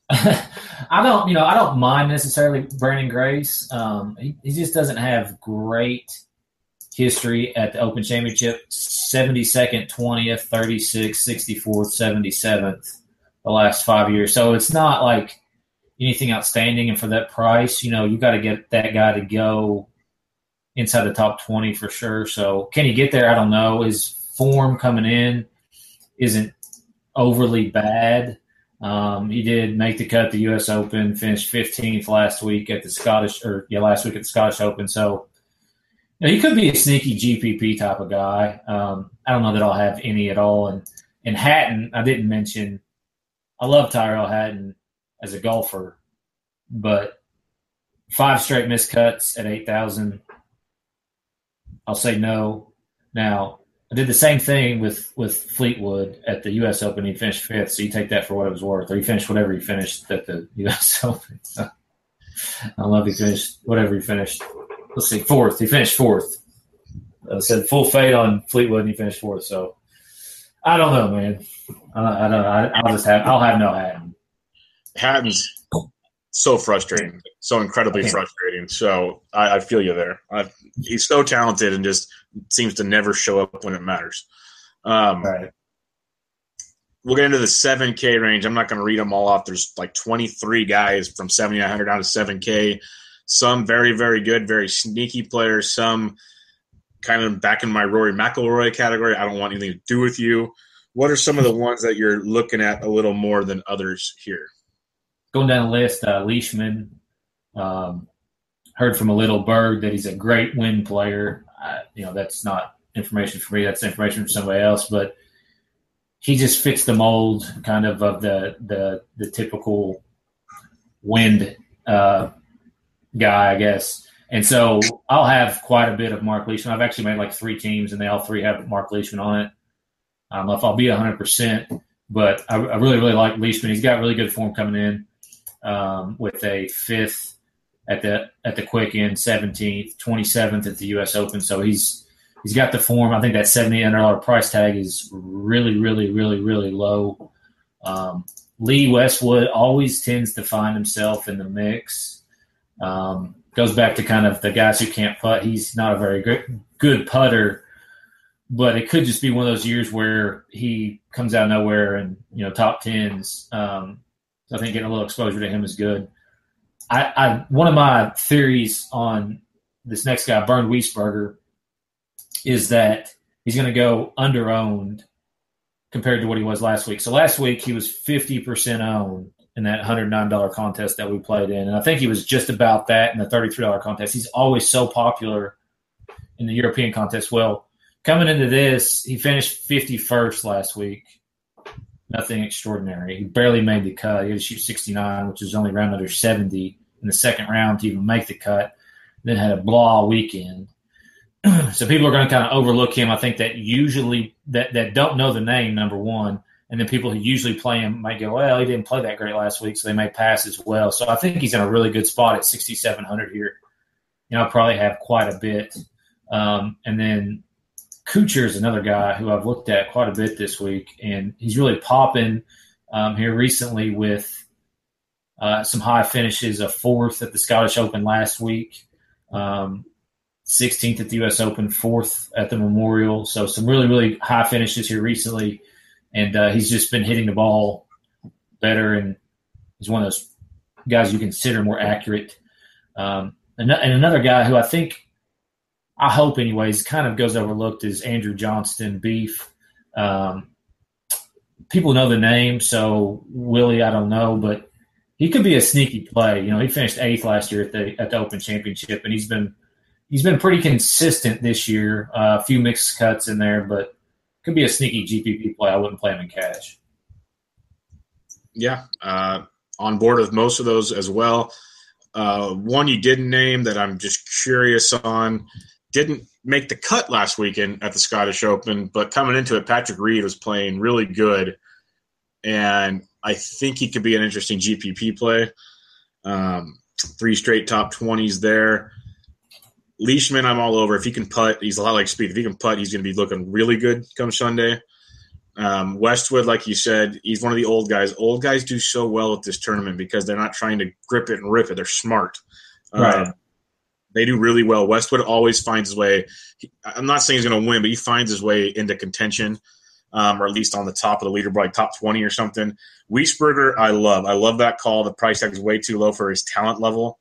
I don't mind necessarily Brandon Grace. He just doesn't have great history at the Open Championship. 72nd, 20th, 36th, 64th, 77th the last 5 years. So it's not like anything outstanding. And for that price, you know, you got to get that guy to go inside the top 20 for sure. So can he get there? I don't know. His form coming in isn't overly bad. He did make the cut at the U.S. Open, finished 15th last week at the Scottish Open. So, you know, he could be a sneaky GPP type of guy. I don't know that I'll have any at all. And Hatton, I didn't mention. I love Tyrell Hatton as a golfer, but 5 straight missed cuts at 8,000. I'll say no. Now, I did the same thing with Fleetwood at the U.S. Open. He finished 5th, so you take that for what it was worth. Or he finished whatever he finished at the U.S. Open. So I love he finished whatever he finished. Let's see, 4th. He finished 4th. I said full fade on Fleetwood, and he finished 4th. So I don't know, man. I'll have no Hatton. Hatton's so frustrating, so incredibly frustrating. So I feel you there. He's so talented and just seems to never show up when it matters. Right. We'll get into the 7K range. I'm not going to read them all off. There's like 23 guys from 7,900 down to 7K. Some very, very good, very sneaky players. Some kind of back in my Rory McIlroy category. I don't want anything to do with you. What are some of the ones that you're looking at a little more than others here? Going down the list, Leishman, heard from a little bird that he's a great wind player. That's not information for me. That's information for somebody else. But he just fits the mold kind of the typical wind guy, I guess. And so I'll have quite a bit of Mark Leishman. I've actually made like 3 teams, and they all 3 have Mark Leishman on it. If I'll be 100%, but I really, really like Leishman. He's got really good form coming in with a 5th at the Quicken, 17th, 27th at the U.S. Open. So he's got the form. I think that $7,800 price tag is really, really, really, really low. Lee Westwood always tends to find himself in the mix. Goes back to kind of the guys who can't putt. He's not a very good putter, but it could just be one of those years where he comes out of nowhere and, top 10s. So I think getting a little exposure to him is good. One of my theories on this next guy, Bernd Wiesberger, is that he's going to go under-owned compared to what he was last week. So last week he was 50% owned in that $109 contest that we played in. And I think he was just about that in the $33 contest. He's always so popular in the European contest. Well, coming into this, he finished 51st last week. Nothing extraordinary. He barely made the cut. He had to shoot 69, which is only around under 70 in the second round to even make the cut. Then had a blah weekend. So people are going to kind of overlook him. I think that usually that don't know the name, number one. And then people who usually play him might go, well, he didn't play that great last week, so they may pass as well. So I think he's in a really good spot at 6,700 here. I'll probably have quite a bit. And then Kuchar is another guy who I've looked at quite a bit this week, and he's really popping here recently with some high finishes, a 4th at the Scottish Open last week, 16th at the U.S. Open, 4th at the Memorial. So some really, really high finishes here recently. And he's just been hitting the ball better, and he's one of those guys you consider more accurate. And another guy who I hope anyways, kind of goes overlooked is Andrew Johnston, Beef. People know the name, so Willie, I don't know, but he could be a sneaky play. He finished 8th last year at the Open Championship, and he's been pretty consistent this year. A few mixed cuts in there, but could be a sneaky GPP play. I wouldn't play him in cash. Yeah, on board with most of those as well. One you didn't name that I'm just curious on, didn't make the cut last weekend at the Scottish Open, but coming into it, Patrick Reed was playing really good, and I think he could be an interesting GPP play. 3 straight top 20s there. Leishman, I'm all over. If he can putt, he's a lot like Spieth. If he can putt, he's going to be looking really good come Sunday. Westwood, like you said, he's one of the old guys. Old guys do so well at this tournament because they're not trying to grip it and rip it. They're smart. Right. They do really well. Westwood always finds his way. I'm not saying he's going to win, but he finds his way into contention, or at least on the top of the leaderboard, like top 20 or something. Wiesberger, I love. I love that call. The price tag is way too low for his talent level.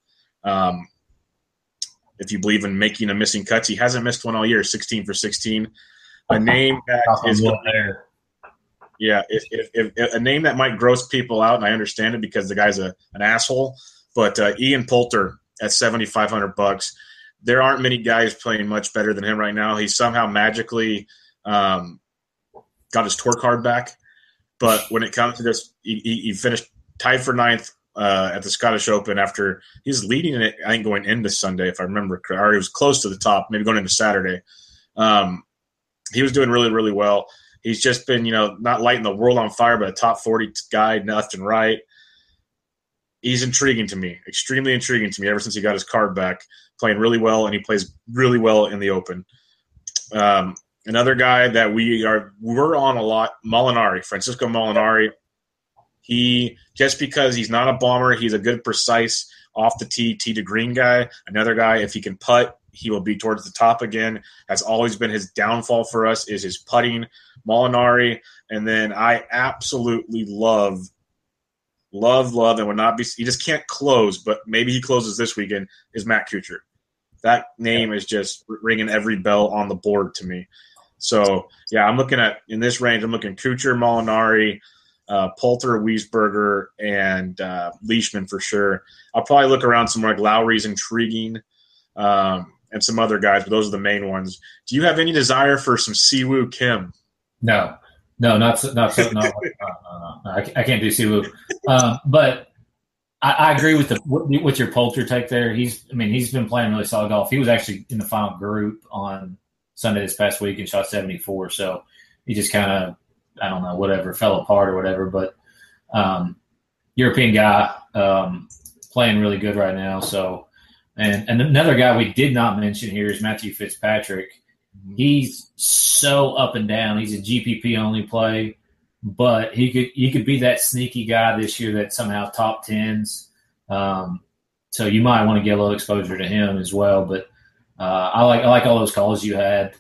If you believe in making a missing cuts, he hasn't missed one all year, 16 for 16. A name that is there. Yeah, if a name that might gross people out, and I understand it because the guy's an asshole, but Ian Poulter at $7,500. There aren't many guys playing much better than him right now. He somehow magically got his tour card back, but when it comes to this, he finished tied for 9th at the Scottish Open after he's leading it, I think, going into Sunday, if I remember correctly, or he was close to the top, maybe going into Saturday. He was doing really, really well. He's just been, not lighting the world on fire, but a top 40 guy left and right. He's intriguing to me, extremely intriguing to me ever since he got his card back, playing really well, and he plays really well in the Open. Another guy that we're on a lot, Francisco Molinari. He, just because he's not a bomber, he's a good, precise, off the tee to green guy. Another guy, if he can putt, he will be towards the top again. That's always been his downfall for us, is his putting. Molinari, and then I absolutely love, and would not be – he just can't close, but maybe he closes this weekend, is Matt Kuchar. That name is just ringing every bell on the board to me. So, yeah, I'm looking at – in this range, I'm looking Kuchar, Molinari, Poulter, Wiesberger, and Leishman for sure. I'll probably look around somewhere like Lowry's intriguing, and some other guys, but those are the main ones. Do you have any desire for some Siwoo Kim? No, not so. No. I can't do Siwoo. But I agree with your Poulter take there. He's been playing really solid golf. He was actually in the final group on Sunday this past week and shot 74. So he just kind of, I don't know, whatever, fell apart or whatever. But European guy playing really good right now. So, and another guy we did not mention here is Matthew Fitzpatrick. He's so up and down. He's a GPP only play, but he could be that sneaky guy this year that somehow top tens. So you might want to get a little exposure to him as well. But I like all those calls you had.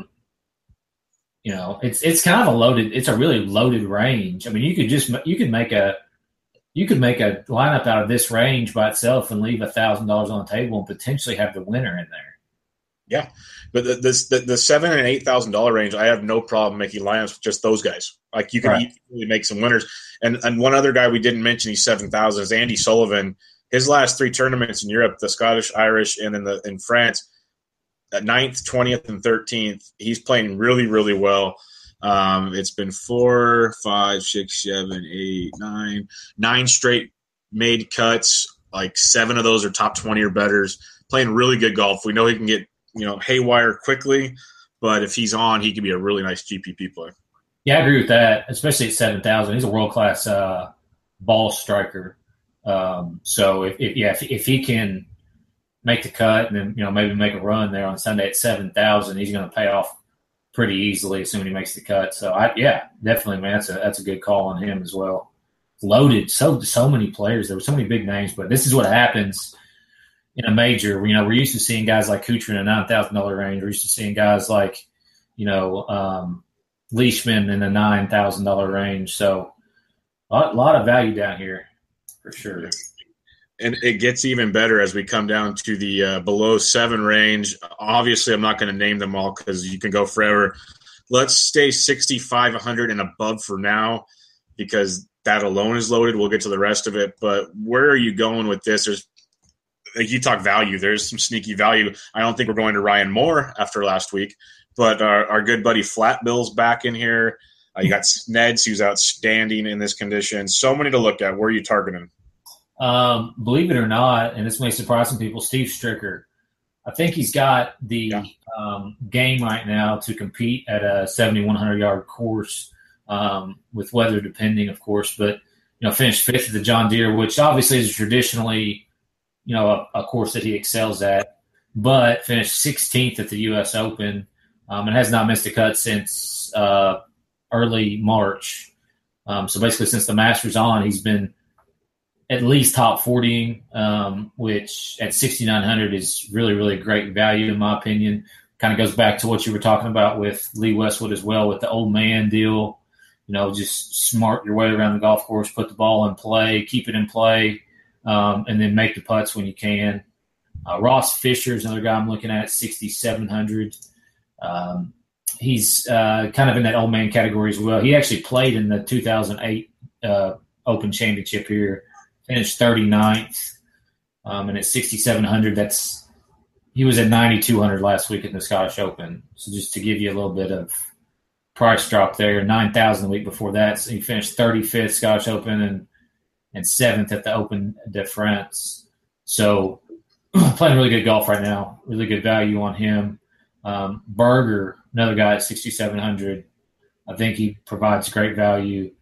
It's kind of a really loaded range. I mean, you could make a lineup out of this range by itself and leave $1,000 on the table and potentially have the winner in there. Yeah, but the $7,000 and $8,000 range, I have no problem making lineups with just those guys. Like you can easily make some winners. And one other guy we didn't mention, he's 7,000, is Andy Sullivan. His last 3 tournaments in Europe, the Scottish, Irish, and in France, at 9th, 20th, and 13th, he's playing really, really well. It's been 4, 5, 6, 7, 8, 9 straight made cuts. Like 7 of those are top 20 or betters. Playing really good golf. We know he can get haywire quickly, but if he's on, he can be a really nice GPP player. Yeah, I agree with that, especially at 7,000. He's a world-class ball striker. So if he can make the cut and then maybe make a run there on Sunday at 7,000, he's going to pay off pretty easily assuming he makes the cut. So definitely, man, that's a good call on him as well. Loaded, so many players. There were so many big names, but this is what happens in a major. We're used to seeing guys like Kuchar in a $9,000 range. We're used to seeing guys like Leishman in the $9,000 range. So a lot of value down here for sure. And it gets even better as we come down to the below 7 range. Obviously, I'm not going to name them all because you can go forever. Let's stay 65, 100, and above for now because that alone is loaded. We'll get to the rest of it. But where are you going with this? You talk value. There's some sneaky value. I don't think we're going to Ryan Moore after last week, but our good buddy Flat Bill's back in here. You got Neds, who's outstanding in this condition. So many to look at. Where are you targeting? Believe it or not, and this may surprise some people, Steve Stricker. I think he's got the game right now to compete at a 7,100-yard course with weather depending, of course. But, finished 5th at the John Deere, which obviously is traditionally, a course that he excels at, but finished 16th at the U.S. Open and has not missed a cut since early March. So basically since the Masters on, he's been at least top 40, which at 6,900 is really, really great value in my opinion. Kind of goes back to what you were talking about with Lee Westwood as well with the old man deal. Just smart your way around the golf course, put the ball in play, keep it in play, and then make the putts when you can. Ross Fisher is another guy I'm looking at, 6,700. He's kind of in that old man category as well. He actually played in the 2008 Open Championship here. Finished 39th, and at 6,700, he was at 9,200 last week at the Scottish Open. So just to give you a little bit of price drop there, 9,000 the week before that. So he finished 35th Scottish Open and 7th at the Open de France. So playing really good golf right now, really good value on him. Berger, another guy at 6,700. I think he provides great value.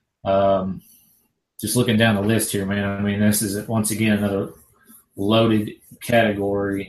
Just looking down the list here, man, I mean, this is, once again, another loaded category.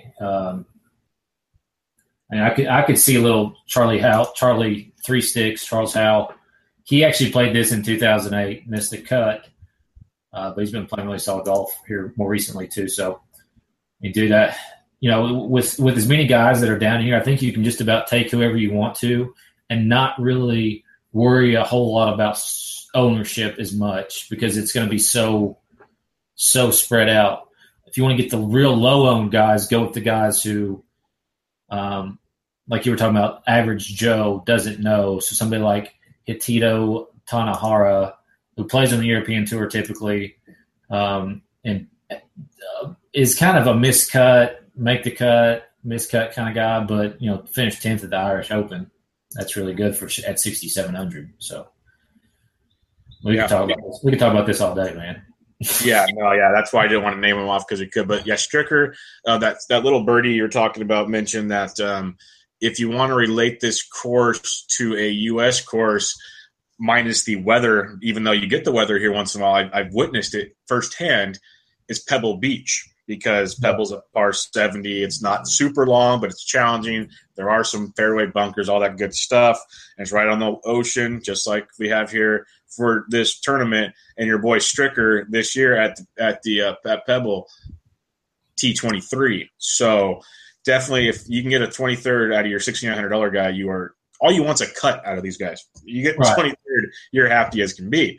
I could see a little Charlie Three Sticks, Charles Howell. He actually played this in 2008, missed the cut, but he's been playing really solid golf here more recently too. So you do that, with as many guys that are down here, I think you can just about take whoever you want to and not really worry a whole lot about ownership as much because it's going to be so spread out. If you want to get the real low-owned guys, go with the guys who, like you were talking about, average Joe doesn't know. So somebody like Hitito Tanahara who plays on the European Tour typically, and is kind of a miscut, make the cut, miscut kind of guy, but finished 10th at the Irish Open. That's really good at 6,700. So we can talk about this. We can talk about this all day, man. That's why I didn't want to name him off because we could. But Stricker, that little birdie you're talking about mentioned that if you want to relate this course to a U.S. course minus the weather, even though you get the weather here once in a while, I've witnessed it firsthand, is Pebble Beach because Pebble's a par 70. It's not super long, but it's challenging. There are some fairway bunkers, all that good stuff. And it's right on the ocean, just like we have here for this tournament. And your boy Stricker this year at Pebble T23. So definitely, if you can get a 23rd out of your $6,900 guy, all you want's a cut out of these guys. You get 23rd, you're happy as can be.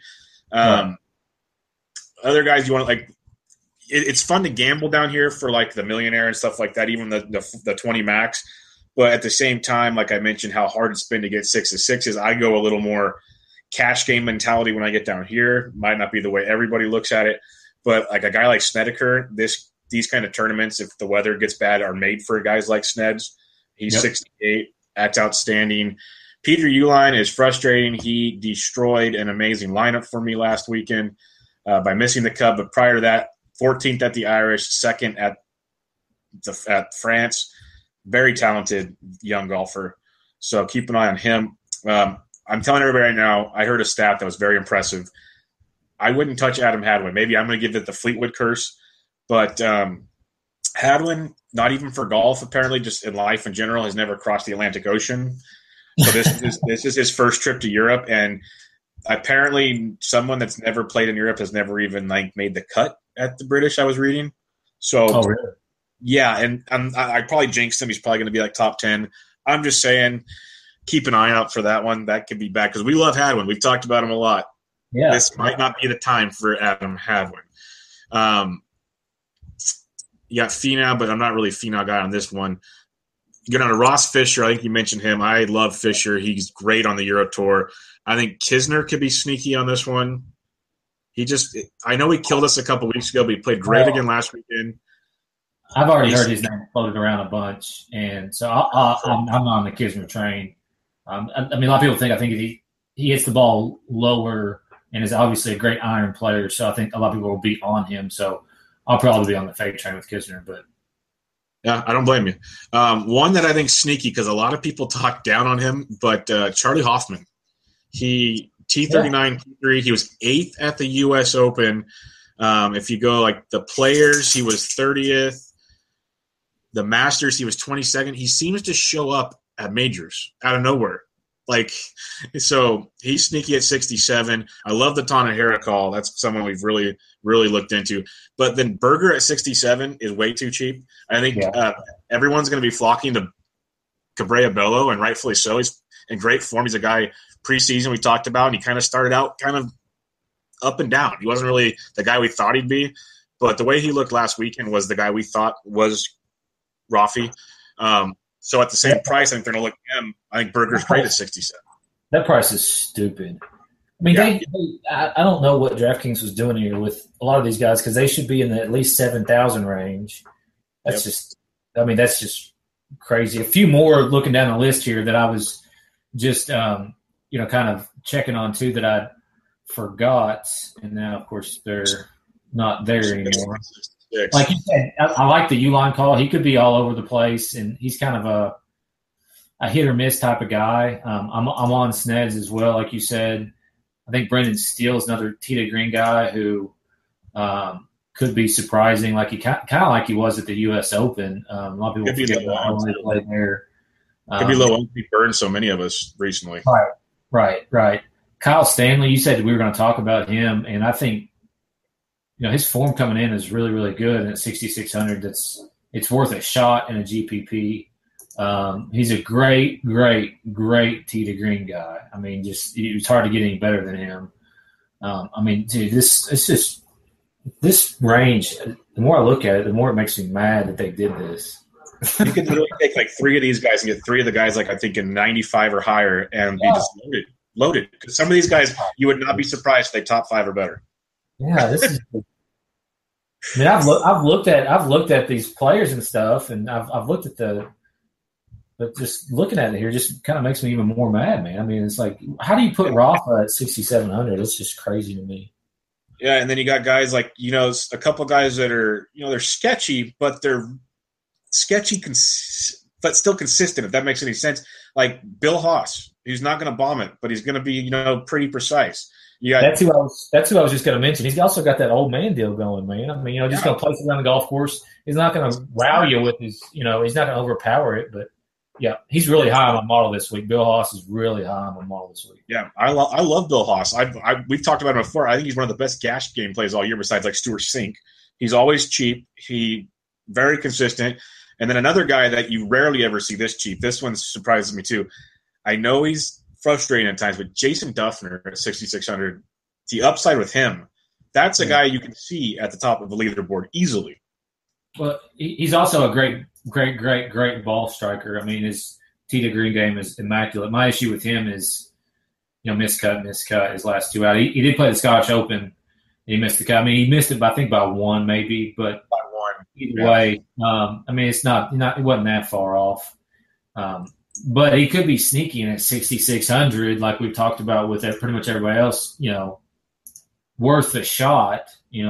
Other guys you want to it's fun to gamble down here for like the millionaire and stuff like that, even the 20 max. But at the same time, like I mentioned, how hard it's been to get 6 of 6s. I go a little more cash game mentality when I get down here. Might not be the way everybody looks at it, but like a guy like Snedeker, these kind of tournaments, if the weather gets bad, are made for guys like Sneds. He's 68. That's outstanding. Peter Uihlein is frustrating. He destroyed an amazing lineup for me last weekend by missing the cut. But prior to that, 14th at the Irish, 2nd at France. Very talented young golfer. So keep an eye on him. I'm telling everybody right now, I heard a stat that was very impressive. I wouldn't touch Adam Hadwin. Maybe I'm going to give it the Fleetwood curse. But Hadwin, not even for golf, apparently, just in life in general, has never crossed the Atlantic Ocean. So this is his first trip to Europe, and apparently someone that's never played in Europe has never even made the cut at the British. I was reading. So, really? Yeah, and I probably jinxed him. He's probably going to be top 10. I'm just saying, keep an eye out for that one. That could be bad because we love Hadwin. We've talked about him a lot. Yeah, this might not be the time for Adam Hadwin. You got Finau, but I'm not really a Finau guy on this one. You get on to Ross Fisher. I think you mentioned him. I love Fisher. He's great on the Euro Tour. I think Kisner could be sneaky on this one. I know he killed us a couple weeks ago, but he played great again last weekend. I've already heard his name floated around a bunch, and so I'm on the Kisner train. I mean, a lot of people think he hits the ball lower and is obviously a great iron player, so I think a lot of people will be on him. So I'll probably be on the fake train with Kisner, but yeah, I don't blame you. One that I think sneaky because a lot of people talk down on him, but Charlie Hoffman. He T39, T3. He was 8th at the U.S. Open. If you go the Players, he was 30th. The Masters, he was 22nd. He seems to show up at majors out of nowhere. So he's sneaky at 67. I love the Tanahira call. That's someone we've really, really looked into. But then Berger at 67 is way too cheap. I think everyone's going to be flocking to Cabrera Bello, and rightfully so. He's in great form. He's a guy preseason we talked about, and he kind of started out kind of up and down. He wasn't really the guy we thought he'd be, but the way he looked last weekend was the guy we thought was Rafi. So at the same price, I think they're going to look at him. I think Berger's great at 67. That price is stupid. I mean, I don't know what DraftKings was doing here with a lot of these guys because they should be in the at least 7,000 range. That's that's just crazy. A few more looking down the list here that I was just, kind of checking on too that I forgot. And now, of course, they're not there anymore. Like you said, I like the Uihlein call. He could be all over the place, and he's kind of a hit or miss type of guy. I'm on Sneds as well, like you said. I think Brendan Steele is another tee to green guy who could be surprising, like he kind of like he was at the U.S. Open. A lot of people forget how he played there. Could be low. He burned so many of us recently. Right. Kyle Stanley, you said we were going to talk about him, and I think his form coming in is really, really good. And at 6,600, it's worth a shot in a GPP. He's a great, great, great tee to green guy. I mean, it's hard to get any better than him. I mean, dude, this range. The more I look at it, the more it makes me mad that they did this. You could literally take 3 of these guys and get 3 of the guys I think in 95 or higher and be just loaded. loaded. Because some of these guys, you would not be surprised if they top 5 or better. Yeah, this is. I mean, I've looked at these players and stuff, and I've looked at but just looking at it here just kind of makes me even more mad, man. I mean, it's like, how do you put Rafa at 6,700? It's just crazy to me. Yeah, and then you got guys like, a couple guys that are, they're sketchy, but they're sketchy, but still consistent, if that makes any sense. Like Bill Haas, who's not going to bomb it, but he's going to be, pretty precise. That's who I was just going to mention. He's also got that old man deal going, man. I mean, just going to place around the golf course. He's not going to wow you with his, he's not going to overpower it, but yeah, he's really high on my model this week. Bill Haas is really high on my model this week. Yeah, I love Bill Haas. We've talked about him before. I think he's one of the best cash game plays all year besides like Stuart Sink. He's always cheap. He very consistent. And then another guy that you rarely ever see this cheap. This one surprises me too. I know he's frustrating at times, but Jason Duffner at 6,600, the upside with him, that's a guy you can see at the top of the leaderboard easily. Well, he's also a great ball striker. I mean, his tee to green game is immaculate. My issue with him is, miscut his last 2 out. He did play the Scottish Open, and he missed the cut. I mean, he missed it, I think, by 1 maybe, but by 1. Either way, I mean, it wasn't that far off. But he could be sneaking at 6,600, like we've talked about with pretty much everybody else. Worth a shot. In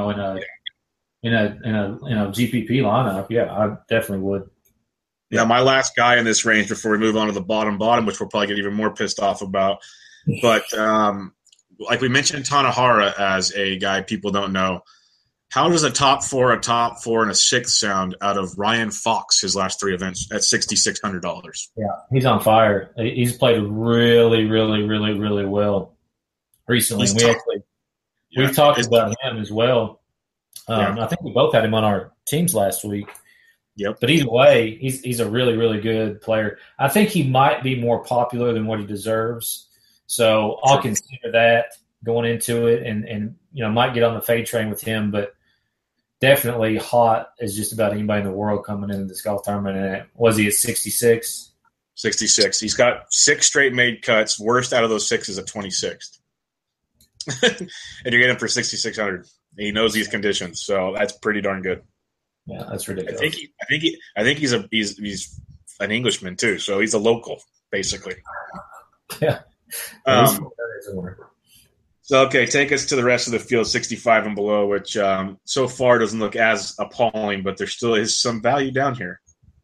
a GPP lineup. Yeah, I definitely would. Yeah, my last guy in this range before we move on to the bottom, which we'll probably get even more pissed off about. But like we mentioned Tanahara as a guy people don't know. How does a top 4, and a 6 sound out of Ryan Fox, his last 3 events at $6,600? Yeah, he's on fire. He's played really, really, really, really well recently. We've talked about him as well. I think we both had him on our teams last week. Yep. But either way, he's a really, really good player. I think he might be more popular than what he deserves. So I'll consider that going into it and might get on the fade train with him, but definitely hot as just about anybody in the world coming into this golf tournament. And was he at 66? 66. He's got 6 straight made cuts. Worst out of those 6 is a 26th. And you're getting him for 6,600. He knows these conditions, so that's pretty darn good. Yeah, that's ridiculous. I think he's an Englishman too, so he's a local basically. Yeah. So okay, take us to the rest of the field, 65 and below, which so far doesn't look as appalling, but there still is some value down here.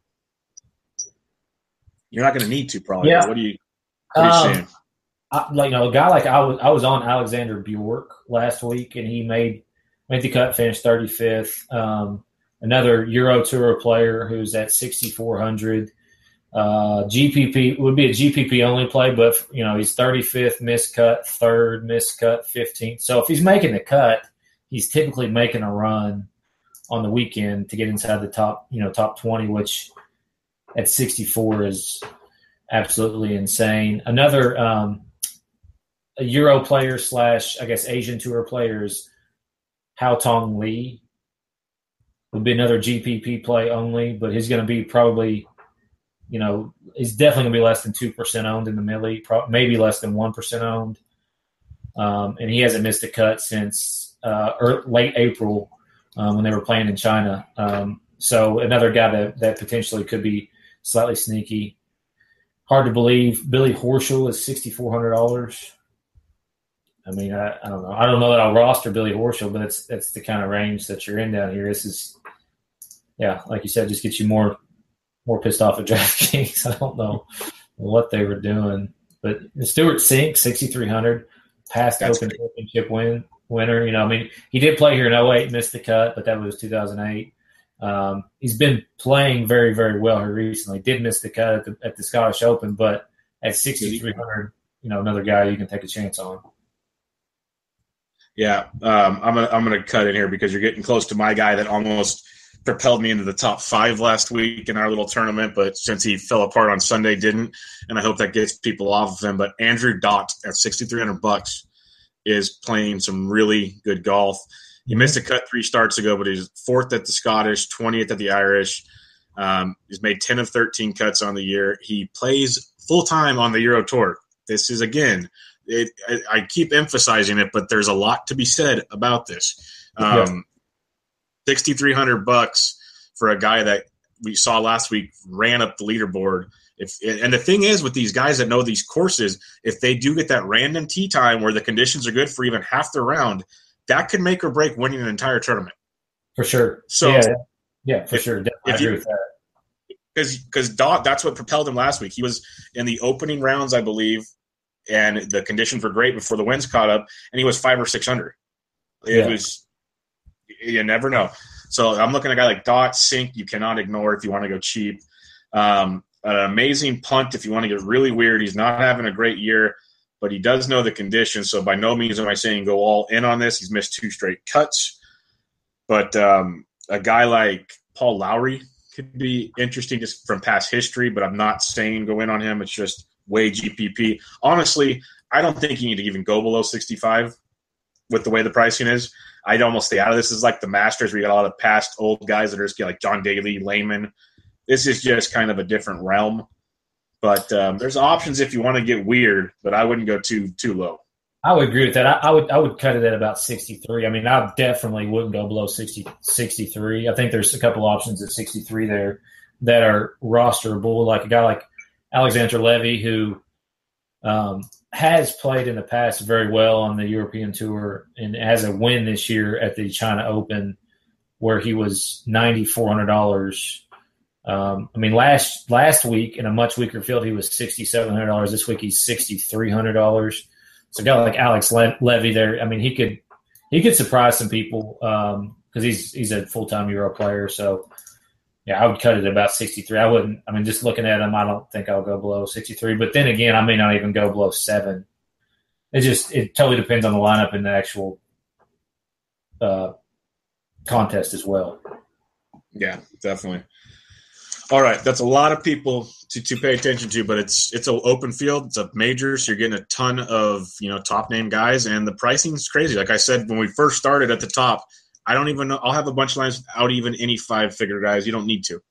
You're not going to need to probably. Yeah. What are you saying? A guy like I was on Alexander Bjork last week, and he made the cut, finished 35th. Another Euro Tour player who's at 6,400. GPP would be a GPP only play, but he's 35th, missed cut, 3rd, missed cut, 15th. So if he's making the cut, he's typically making a run on the weekend to get inside the top 20, which at 64 is absolutely insane. Another a Euro player / I guess Asian Tour players, Hao Tong Lee would be another GPP play only, but he's going to be probably, he's definitely going to be less than 2% owned in the Millie, maybe less than 1% owned. And he hasn't missed a cut since late April when they were playing in China. So another guy that potentially could be slightly sneaky. Hard to believe. Billy Horschel is $6,400. I mean, I don't know. I don't know that I'll roster Billy Horschel, but that's the kind of range that you're in down here. This is, like you said, just gets you more pissed off at DraftKings. I don't know what they were doing, but Stuart Sink, 6,300, past Open Championship winner. I mean, he did play here in 08, missed the cut, but that was 2008. He's been playing very, very well here recently. Did miss the cut at the Scottish Open, but at 6,300, another guy you can take a chance on. Yeah, I'm gonna cut in here because you're getting close to my guy that almost propelled me into the top 5 last week in our little tournament, but since he fell apart on Sunday, didn't, and I hope that gets people off of him. But Andrew Dott at $6,300 is playing some really good golf. He missed a cut 3 starts ago, but he's 4th at the Scottish, 20th at the Irish. He's made 10 of 13 cuts on the year. He plays full-time on the Euro Tour. This is, again, I keep emphasizing it, but there's a lot to be said about this. $6,300 for a guy that we saw last week ran up the leaderboard. And the thing is, with these guys that know these courses, if they do get that random tee time where the conditions are good for even half the round, that could make or break winning an entire tournament. For sure. So yeah, for sure. I agree with that. Because Dot, that's what propelled him last week. He was in the opening rounds, I believe, and the conditions were great before the winds caught up, and he was 5 or 6 under. It was, you never know. So I'm looking at a guy like Dot, Sink, you cannot ignore if you want to go cheap. An amazing punt if you want to get really weird. He's not having a great year, but he does know the conditions. So by no means am I saying go all in on this. He's missed 2 straight cuts. But a guy like Paul Lowry could be interesting just from past history, but I'm not saying go in on him. It's just way GPP. Honestly, I don't think you need to even go below 65 with the way the pricing is. I'd almost stay out of this. This is like the Masters where you got a lot of past old guys that are just like John Daly, Lehman. This is just kind of a different realm. But there's options if you want to get weird, but I wouldn't go too low. I would agree with that. I would cut it at about 63. I mean, I definitely wouldn't go below 63. I think there's a couple options at 63 there that are rosterable, like a guy like Alexander Levy, who has played in the past very well on the European Tour and has a win this year at the China Open where he was $9,400. I mean, last week in a much weaker field, he was $6,700. This week he's $6,300. So a guy like Alex Levy there, I mean, he could surprise some people because he's a full-time Euro player. So, yeah, I would cut it at about 63. I wouldn't – I mean, just looking at him, I don't think I'll go below 63. But then again, I may not even go below 7. It totally depends on the lineup and the actual contest as well. Yeah, definitely. All right, that's a lot of people to pay attention to, but it's an open field. It's a major, so you're getting a ton of top name guys, and the pricing is crazy. Like I said when we first started at the top, I don't even know. I'll have a bunch of lines without even any 5-figure guys. You don't need to.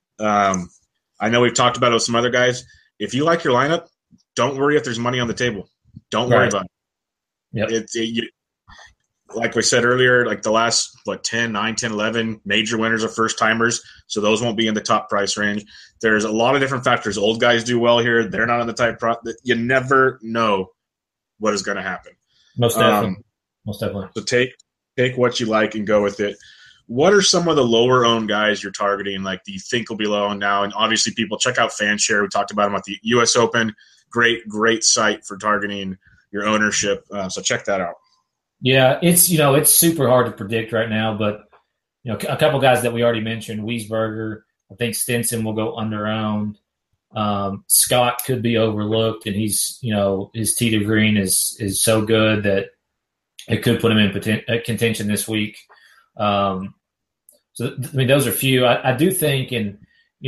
I know we've talked about it with some other guys. If you like your lineup, don't worry if there's money on the table. Don't worry about it. Yep. Like we said earlier, like the last, 9, 10, 11 major winners are first-timers, so those won't be in the top price range. There's a lot of different factors. Old guys do well here. They're not in the type you never know what is going to happen. Most definitely. So take what you like and go with it. What are some of the lower-owned guys you're targeting, like do you think will be low on now? And obviously, people check out Fanshare. We talked about them at the U.S. Open. Great site for targeting your ownership. So check that out. Yeah, it's super hard to predict right now, but a couple guys that we already mentioned, Wiesberger, I think Stenson will go under-owned. Scott could be overlooked, and he's his tee to green is so good that it could put him in contention this week. So I mean, those are few. I do think, and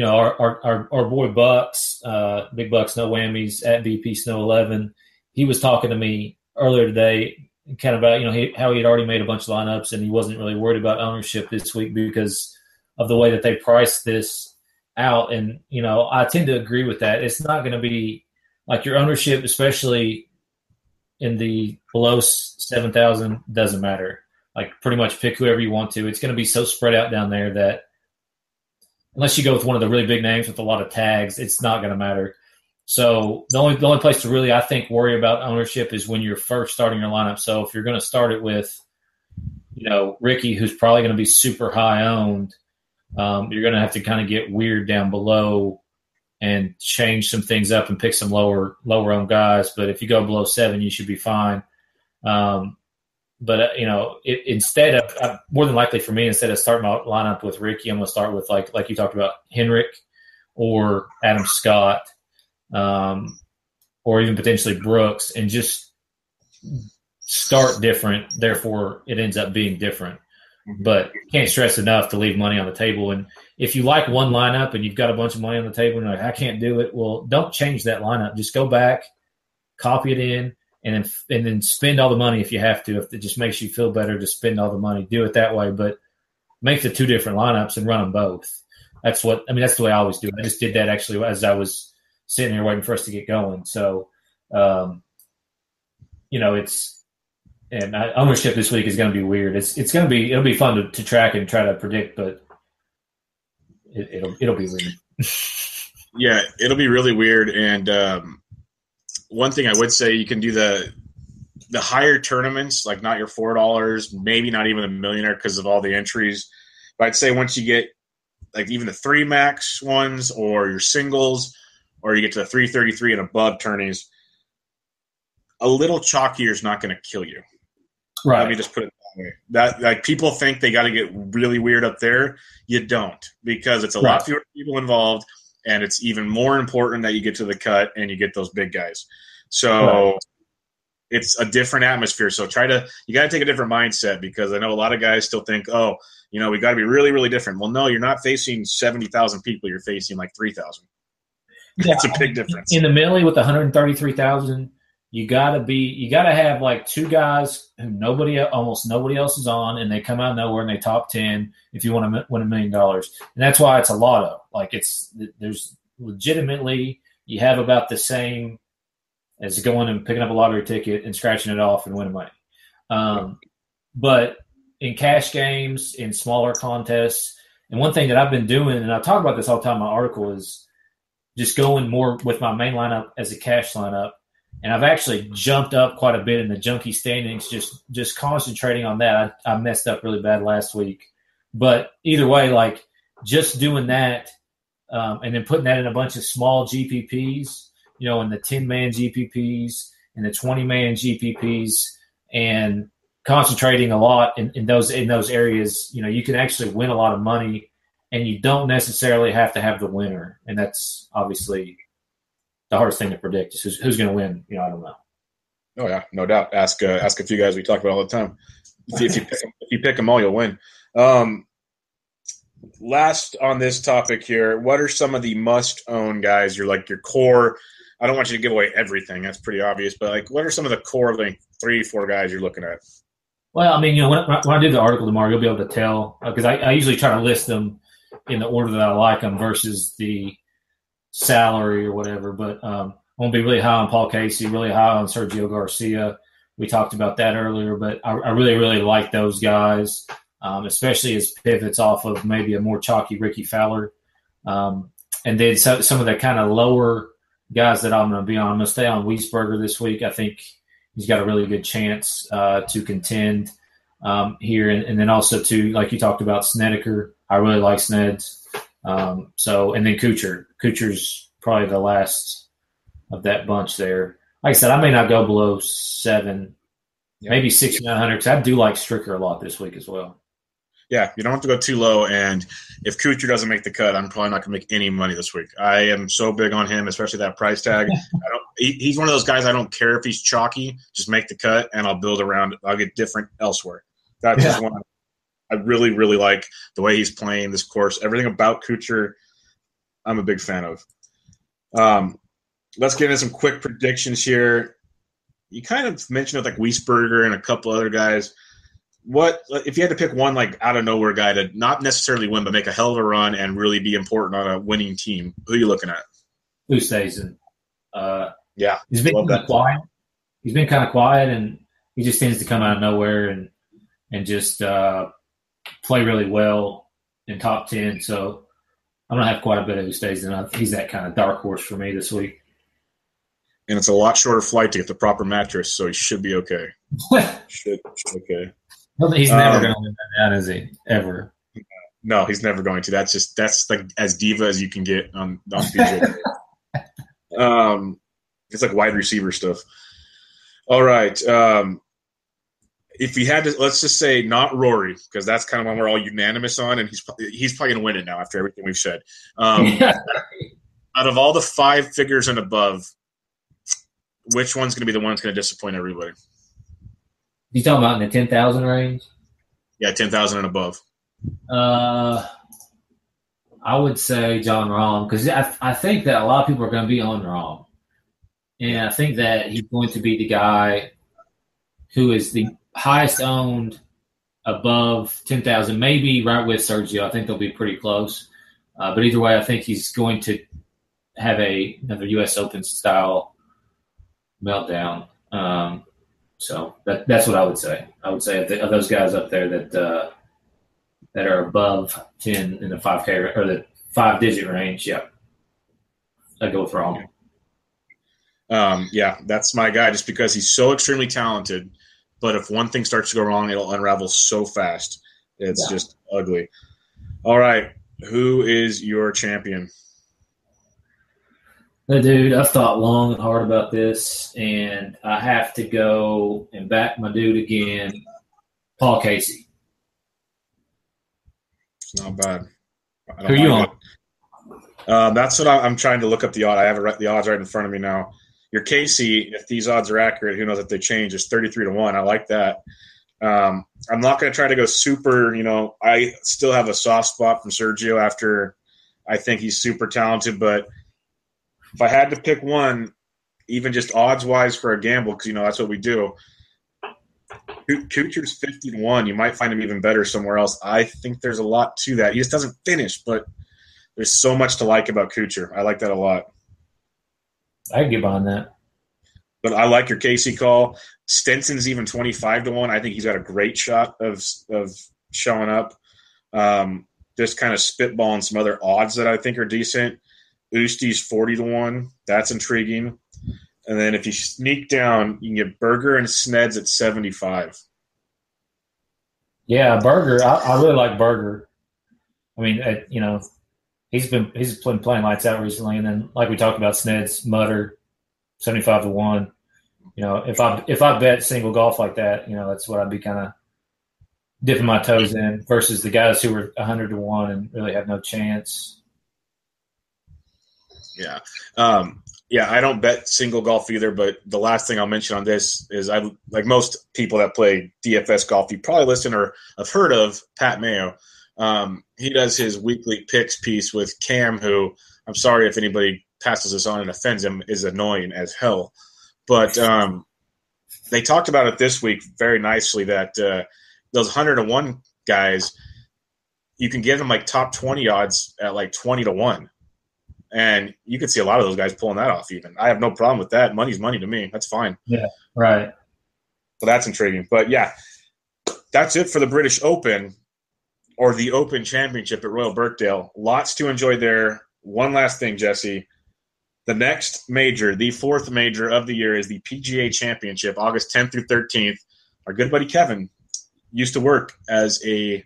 our boy Bucks, Big Bucks No Whammies at BP Snow 11, he was talking to me earlier today. Kind of about how he had already made a bunch of lineups and he wasn't really worried about ownership this week because of the way that they priced this out. And I tend to agree with that. It's not going to be like your ownership, especially in the below 7,000, doesn't matter. Like pretty much pick whoever you want to. It's going to be so spread out down there that unless you go with one of the really big names with a lot of tags, it's not going to matter. So the only place to really, I think, worry about ownership is when you're first starting your lineup. So if you're going to start it with, Ricky, who's probably going to be super high owned, you're going to have to kind of get weird down below and change some things up and pick some lower owned guys. But if you go below 7, you should be fine. Instead of more than likely for me, instead of starting my lineup with Ricky, I'm going to start with like you talked about Henrik or Adam Scott. Or even potentially Brooks, and just start different. Therefore, it ends up being different. But can't stress enough to leave money on the table. And if you like one lineup and you've got a bunch of money on the table and you're like, I can't do it, well, don't change that lineup. Just go back, copy it in, and then spend all the money if you have to. If it just makes you feel better to spend all the money, do it that way. But make the 2 different lineups and run them both. That's the way I always do it. I just did that actually as I was sitting here waiting for us to get going. So, ownership this week is going to be weird. It'll be fun to track and try to predict, but it'll be weird. Yeah, it'll be really weird. And one thing I would say, you can do the higher tournaments, like not your $4, maybe not even a millionaire because of all the entries. But I'd say once you get like even the 3 max ones or your singles, or you get to the 333 and above tourneys, a little chalkier is not going to kill you. Right. Let me just put it that way. That, like, people think they got to get really weird up there. You don't, because it's a lot fewer people involved, and it's even more important that you get to the cut and you get those big guys. So it's a different atmosphere. So you got to take a different mindset, because I know a lot of guys still think, we got to be really, really different. Well, no, you're not facing 70,000 people. You're facing like 3,000. That's a big difference. In the Millie with 133,000, you got to have like 2 guys who almost nobody else is on, and they come out of nowhere and they top 10 if you want to win $1 million. And that's why it's a lotto. Like, there's legitimately, you have about the same as going and picking up a lottery ticket and scratching it off and winning money. But in cash games, in smaller contests, and one thing that I've been doing, and I talk about this all the time in my article, is just going more with my main lineup as a cash lineup. And I've actually jumped up quite a bit in the junkie standings, just concentrating on that. I messed up really bad last week. But either way, like, just doing that and then putting that in a bunch of small GPPs, in the 10-man GPPs and the 20-man GPPs, and concentrating a lot in those areas, you can actually win a lot of money, and you don't necessarily have to have the winner. And that's obviously the hardest thing to predict is who's going to win. I don't know. Oh yeah, no doubt. Ask a few guys we talk about all the time. If you pick them all, you'll win. Last on this topic here, what are some of the must-own guys? You're like your core. I don't want you to give away everything. That's pretty obvious. But like, what are some of the core, like 3-4 guys you're looking at? Well, I mean, when I do the article tomorrow, you'll be able to tell, because I usually try to list them in the order that I like them versus the salary or whatever. But I'm going to be really high on Paul Casey, really high on Sergio Garcia. We talked about that earlier, but I really, really like those guys, especially as pivots off of maybe a more chalky Ricky Fowler. And then some of the kind of lower guys that I'm going to be on. I'm going to stay on Wiesberger this week. I think he's got a really good chance to contend here. And then also, too, like you talked about, Snedeker. I really like Sneds. And then Kuchar. Kuchar's probably the last of that bunch there. Like I said, I may not go below 7, maybe 6,900, because I do like Stricker a lot this week as well. Yeah, you don't have to go too low. And if Kuchar doesn't make the cut, I'm probably not going to make any money this week. I am so big on him, especially that price tag. He's one of those guys, I don't care if he's chalky. Just make the cut, and I'll build around it. I'll get different elsewhere. That's just one I really, really like the way he's playing this course. Everything about Kuchar, I'm a big fan of. Let's get into some quick predictions here. You kind of mentioned like Wiesberger and a couple other guys. What if you had to pick one like out of nowhere guy to not necessarily win, but make a hell of a run and really be important on a winning team? Who are you looking at? Oosthuizen. Yeah, he's been kind of quiet. He's been kind of quiet, and he just tends to come out of nowhere and just play really well in top 10. So I'm gonna have quite a bit of Oosthuizen. He's that kind of dark horse for me this week. And it's a lot shorter flight to get the proper mattress, so he should be okay. should okay. He's never going to live that down, is he? Ever? No, he's never going to. That's like as diva as you can get on PGA. It's like wide receiver stuff. All right. If you had to, let's just say not Rory, because that's kind of one we're all unanimous on, and he's probably going to win it now after everything we've said. Out of all the 5 figures and above, which one's going to be the one that's going to disappoint everybody? You talking about in the 10,000 range? Yeah, 10,000 and above. I would say Jon Rahm, because I think that a lot of people are going to be on Rahm. And I think that he's going to be the guy who is the highest owned above 10,000, maybe right with Sergio. I think they'll be pretty close. But either way, I think he's going to have another U.S. Open style meltdown. So that's what I would say. I would say of those guys up there that are above 10 in the 5K or the 5-digit range, yeah, I'd go with Rahm. Yeah, that's my guy just because he's so extremely talented. But if one thing starts to go wrong, it'll unravel so fast. It's just ugly. All right. Who is your champion? Hey, dude, I've thought long and hard about this, and I have to go and back my dude again, Paul Casey. It's not bad. Who are you on? That's what I'm trying to look up the odds. I have the odds right in front of me now. Your Casey, if these odds are accurate, who knows if they change, is 33-1. I like that. I'm not going to try to go super, I still have a soft spot from Sergio after I think he's super talented, but if I had to pick one, even just odds-wise for a gamble, because, that's what we do, Kuchar's 50-1. You might find him even better somewhere else. I think there's a lot to that. He just doesn't finish, but there's so much to like about Kuchar. I like that a lot. I can get behind that. But I like your Casey call. Stenson's even 25-1. I think he's got a great shot of showing up. Just kind of spitballing some other odds that I think are decent. Usti's 40-1. That's intriguing. And then if you sneak down, you can get Berger and Sneds at 75. Yeah, Berger. I really like Berger. I mean, he's been playing lights out recently, and then like we talked about, Sneds, Mutter, 75-1. If I bet single golf like that, that's what I'd be kind of dipping my toes in versus the guys who were 100-1 and really have no chance. Yeah. I don't bet single golf either, but the last thing I'll mention on this is I like most people that play DFS golf, you probably listen or have heard of Pat Mayo. He does his weekly picks piece with Cam, who I'm sorry if anybody passes this on and offends him, is annoying as hell. But they talked about it this week very nicely that those 100-1 guys, you can get them like top 20 odds at like 20-1. And you could see a lot of those guys pulling that off even. I have no problem with that. Money's money to me. That's fine. Yeah, right. So that's intriguing. But, yeah, that's it for the British Open or the Open Championship at Royal Birkdale. Lots to enjoy there. One last thing, Jesse. The next major, the fourth major of the year, is the PGA Championship, August 10th through 13th. Our good buddy Kevin used to work as a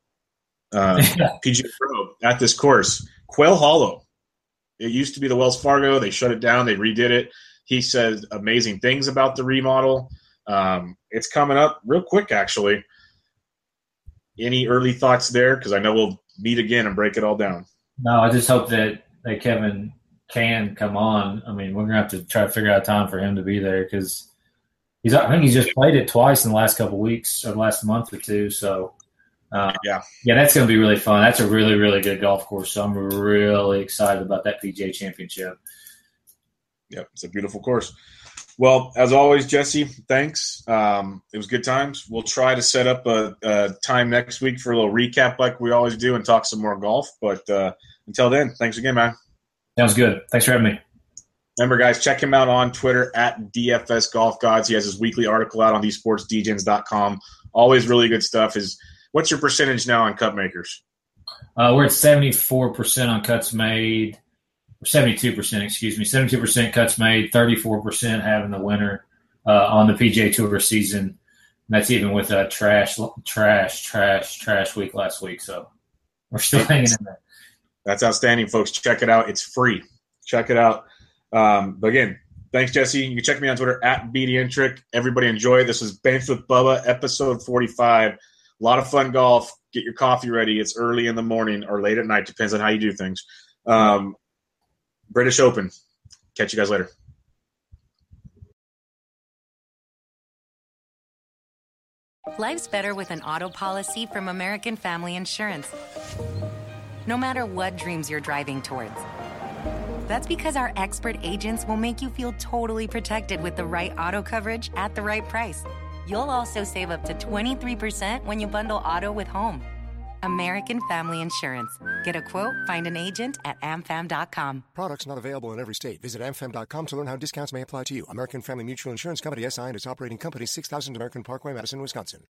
PGA pro at this course. Quail Hollow. It used to be the Wells Fargo. They shut it down. They redid it. He said amazing things about the remodel. It's coming up real quick, actually. Any early thoughts there? Because I know we'll meet again and break it all down. No, I just hope that Kevin can come on. I mean, we're going to have to try to figure out time for him to be there because I think he's just played it twice in the last couple of weeks or the last month or two. So, yeah, that's going to be really fun. That's a really, really good golf course. So I'm really excited about that PGA Championship. Yep, it's a beautiful course. Well, as always, Jesse, thanks. It was good times. We'll try to set up a time next week for a little recap like we always do and talk some more golf. But until then, thanks again, man. Sounds good. Thanks for having me. Remember, guys, check him out on Twitter at DFS Golf Gods. He has his weekly article out on thesportsdgens.com. Always really good stuff. What's your percentage now on cut makers? We're at 74% on cuts made. 72%, excuse me. 72% cuts made, 34% having the winner on the PGA Tour season. And that's even with a trash week last week. So we're still hanging in there. That's outstanding, folks. Check it out. It's free. Check it out. But again, thanks, Jesse. You can check me on Twitter at BDintric. Everybody enjoy it. This was Banks with Bubba, episode 45. A lot of fun golf. Get your coffee ready. It's early in the morning or late at night. Depends on how you do things. British Open. Catch you guys later. Life's better with an auto policy from American Family Insurance. No matter what dreams you're driving towards. That's because our expert agents will make you feel totally protected with the right auto coverage at the right price. You'll also save up to 23% when you bundle auto with home. American Family Insurance. Get a quote, find an agent at amfam.com. Products not available in every state. Visit amfam.com to learn how discounts may apply to you. American Family Mutual Insurance Company, SI, and its operating company, 6000 American Parkway, Madison, Wisconsin.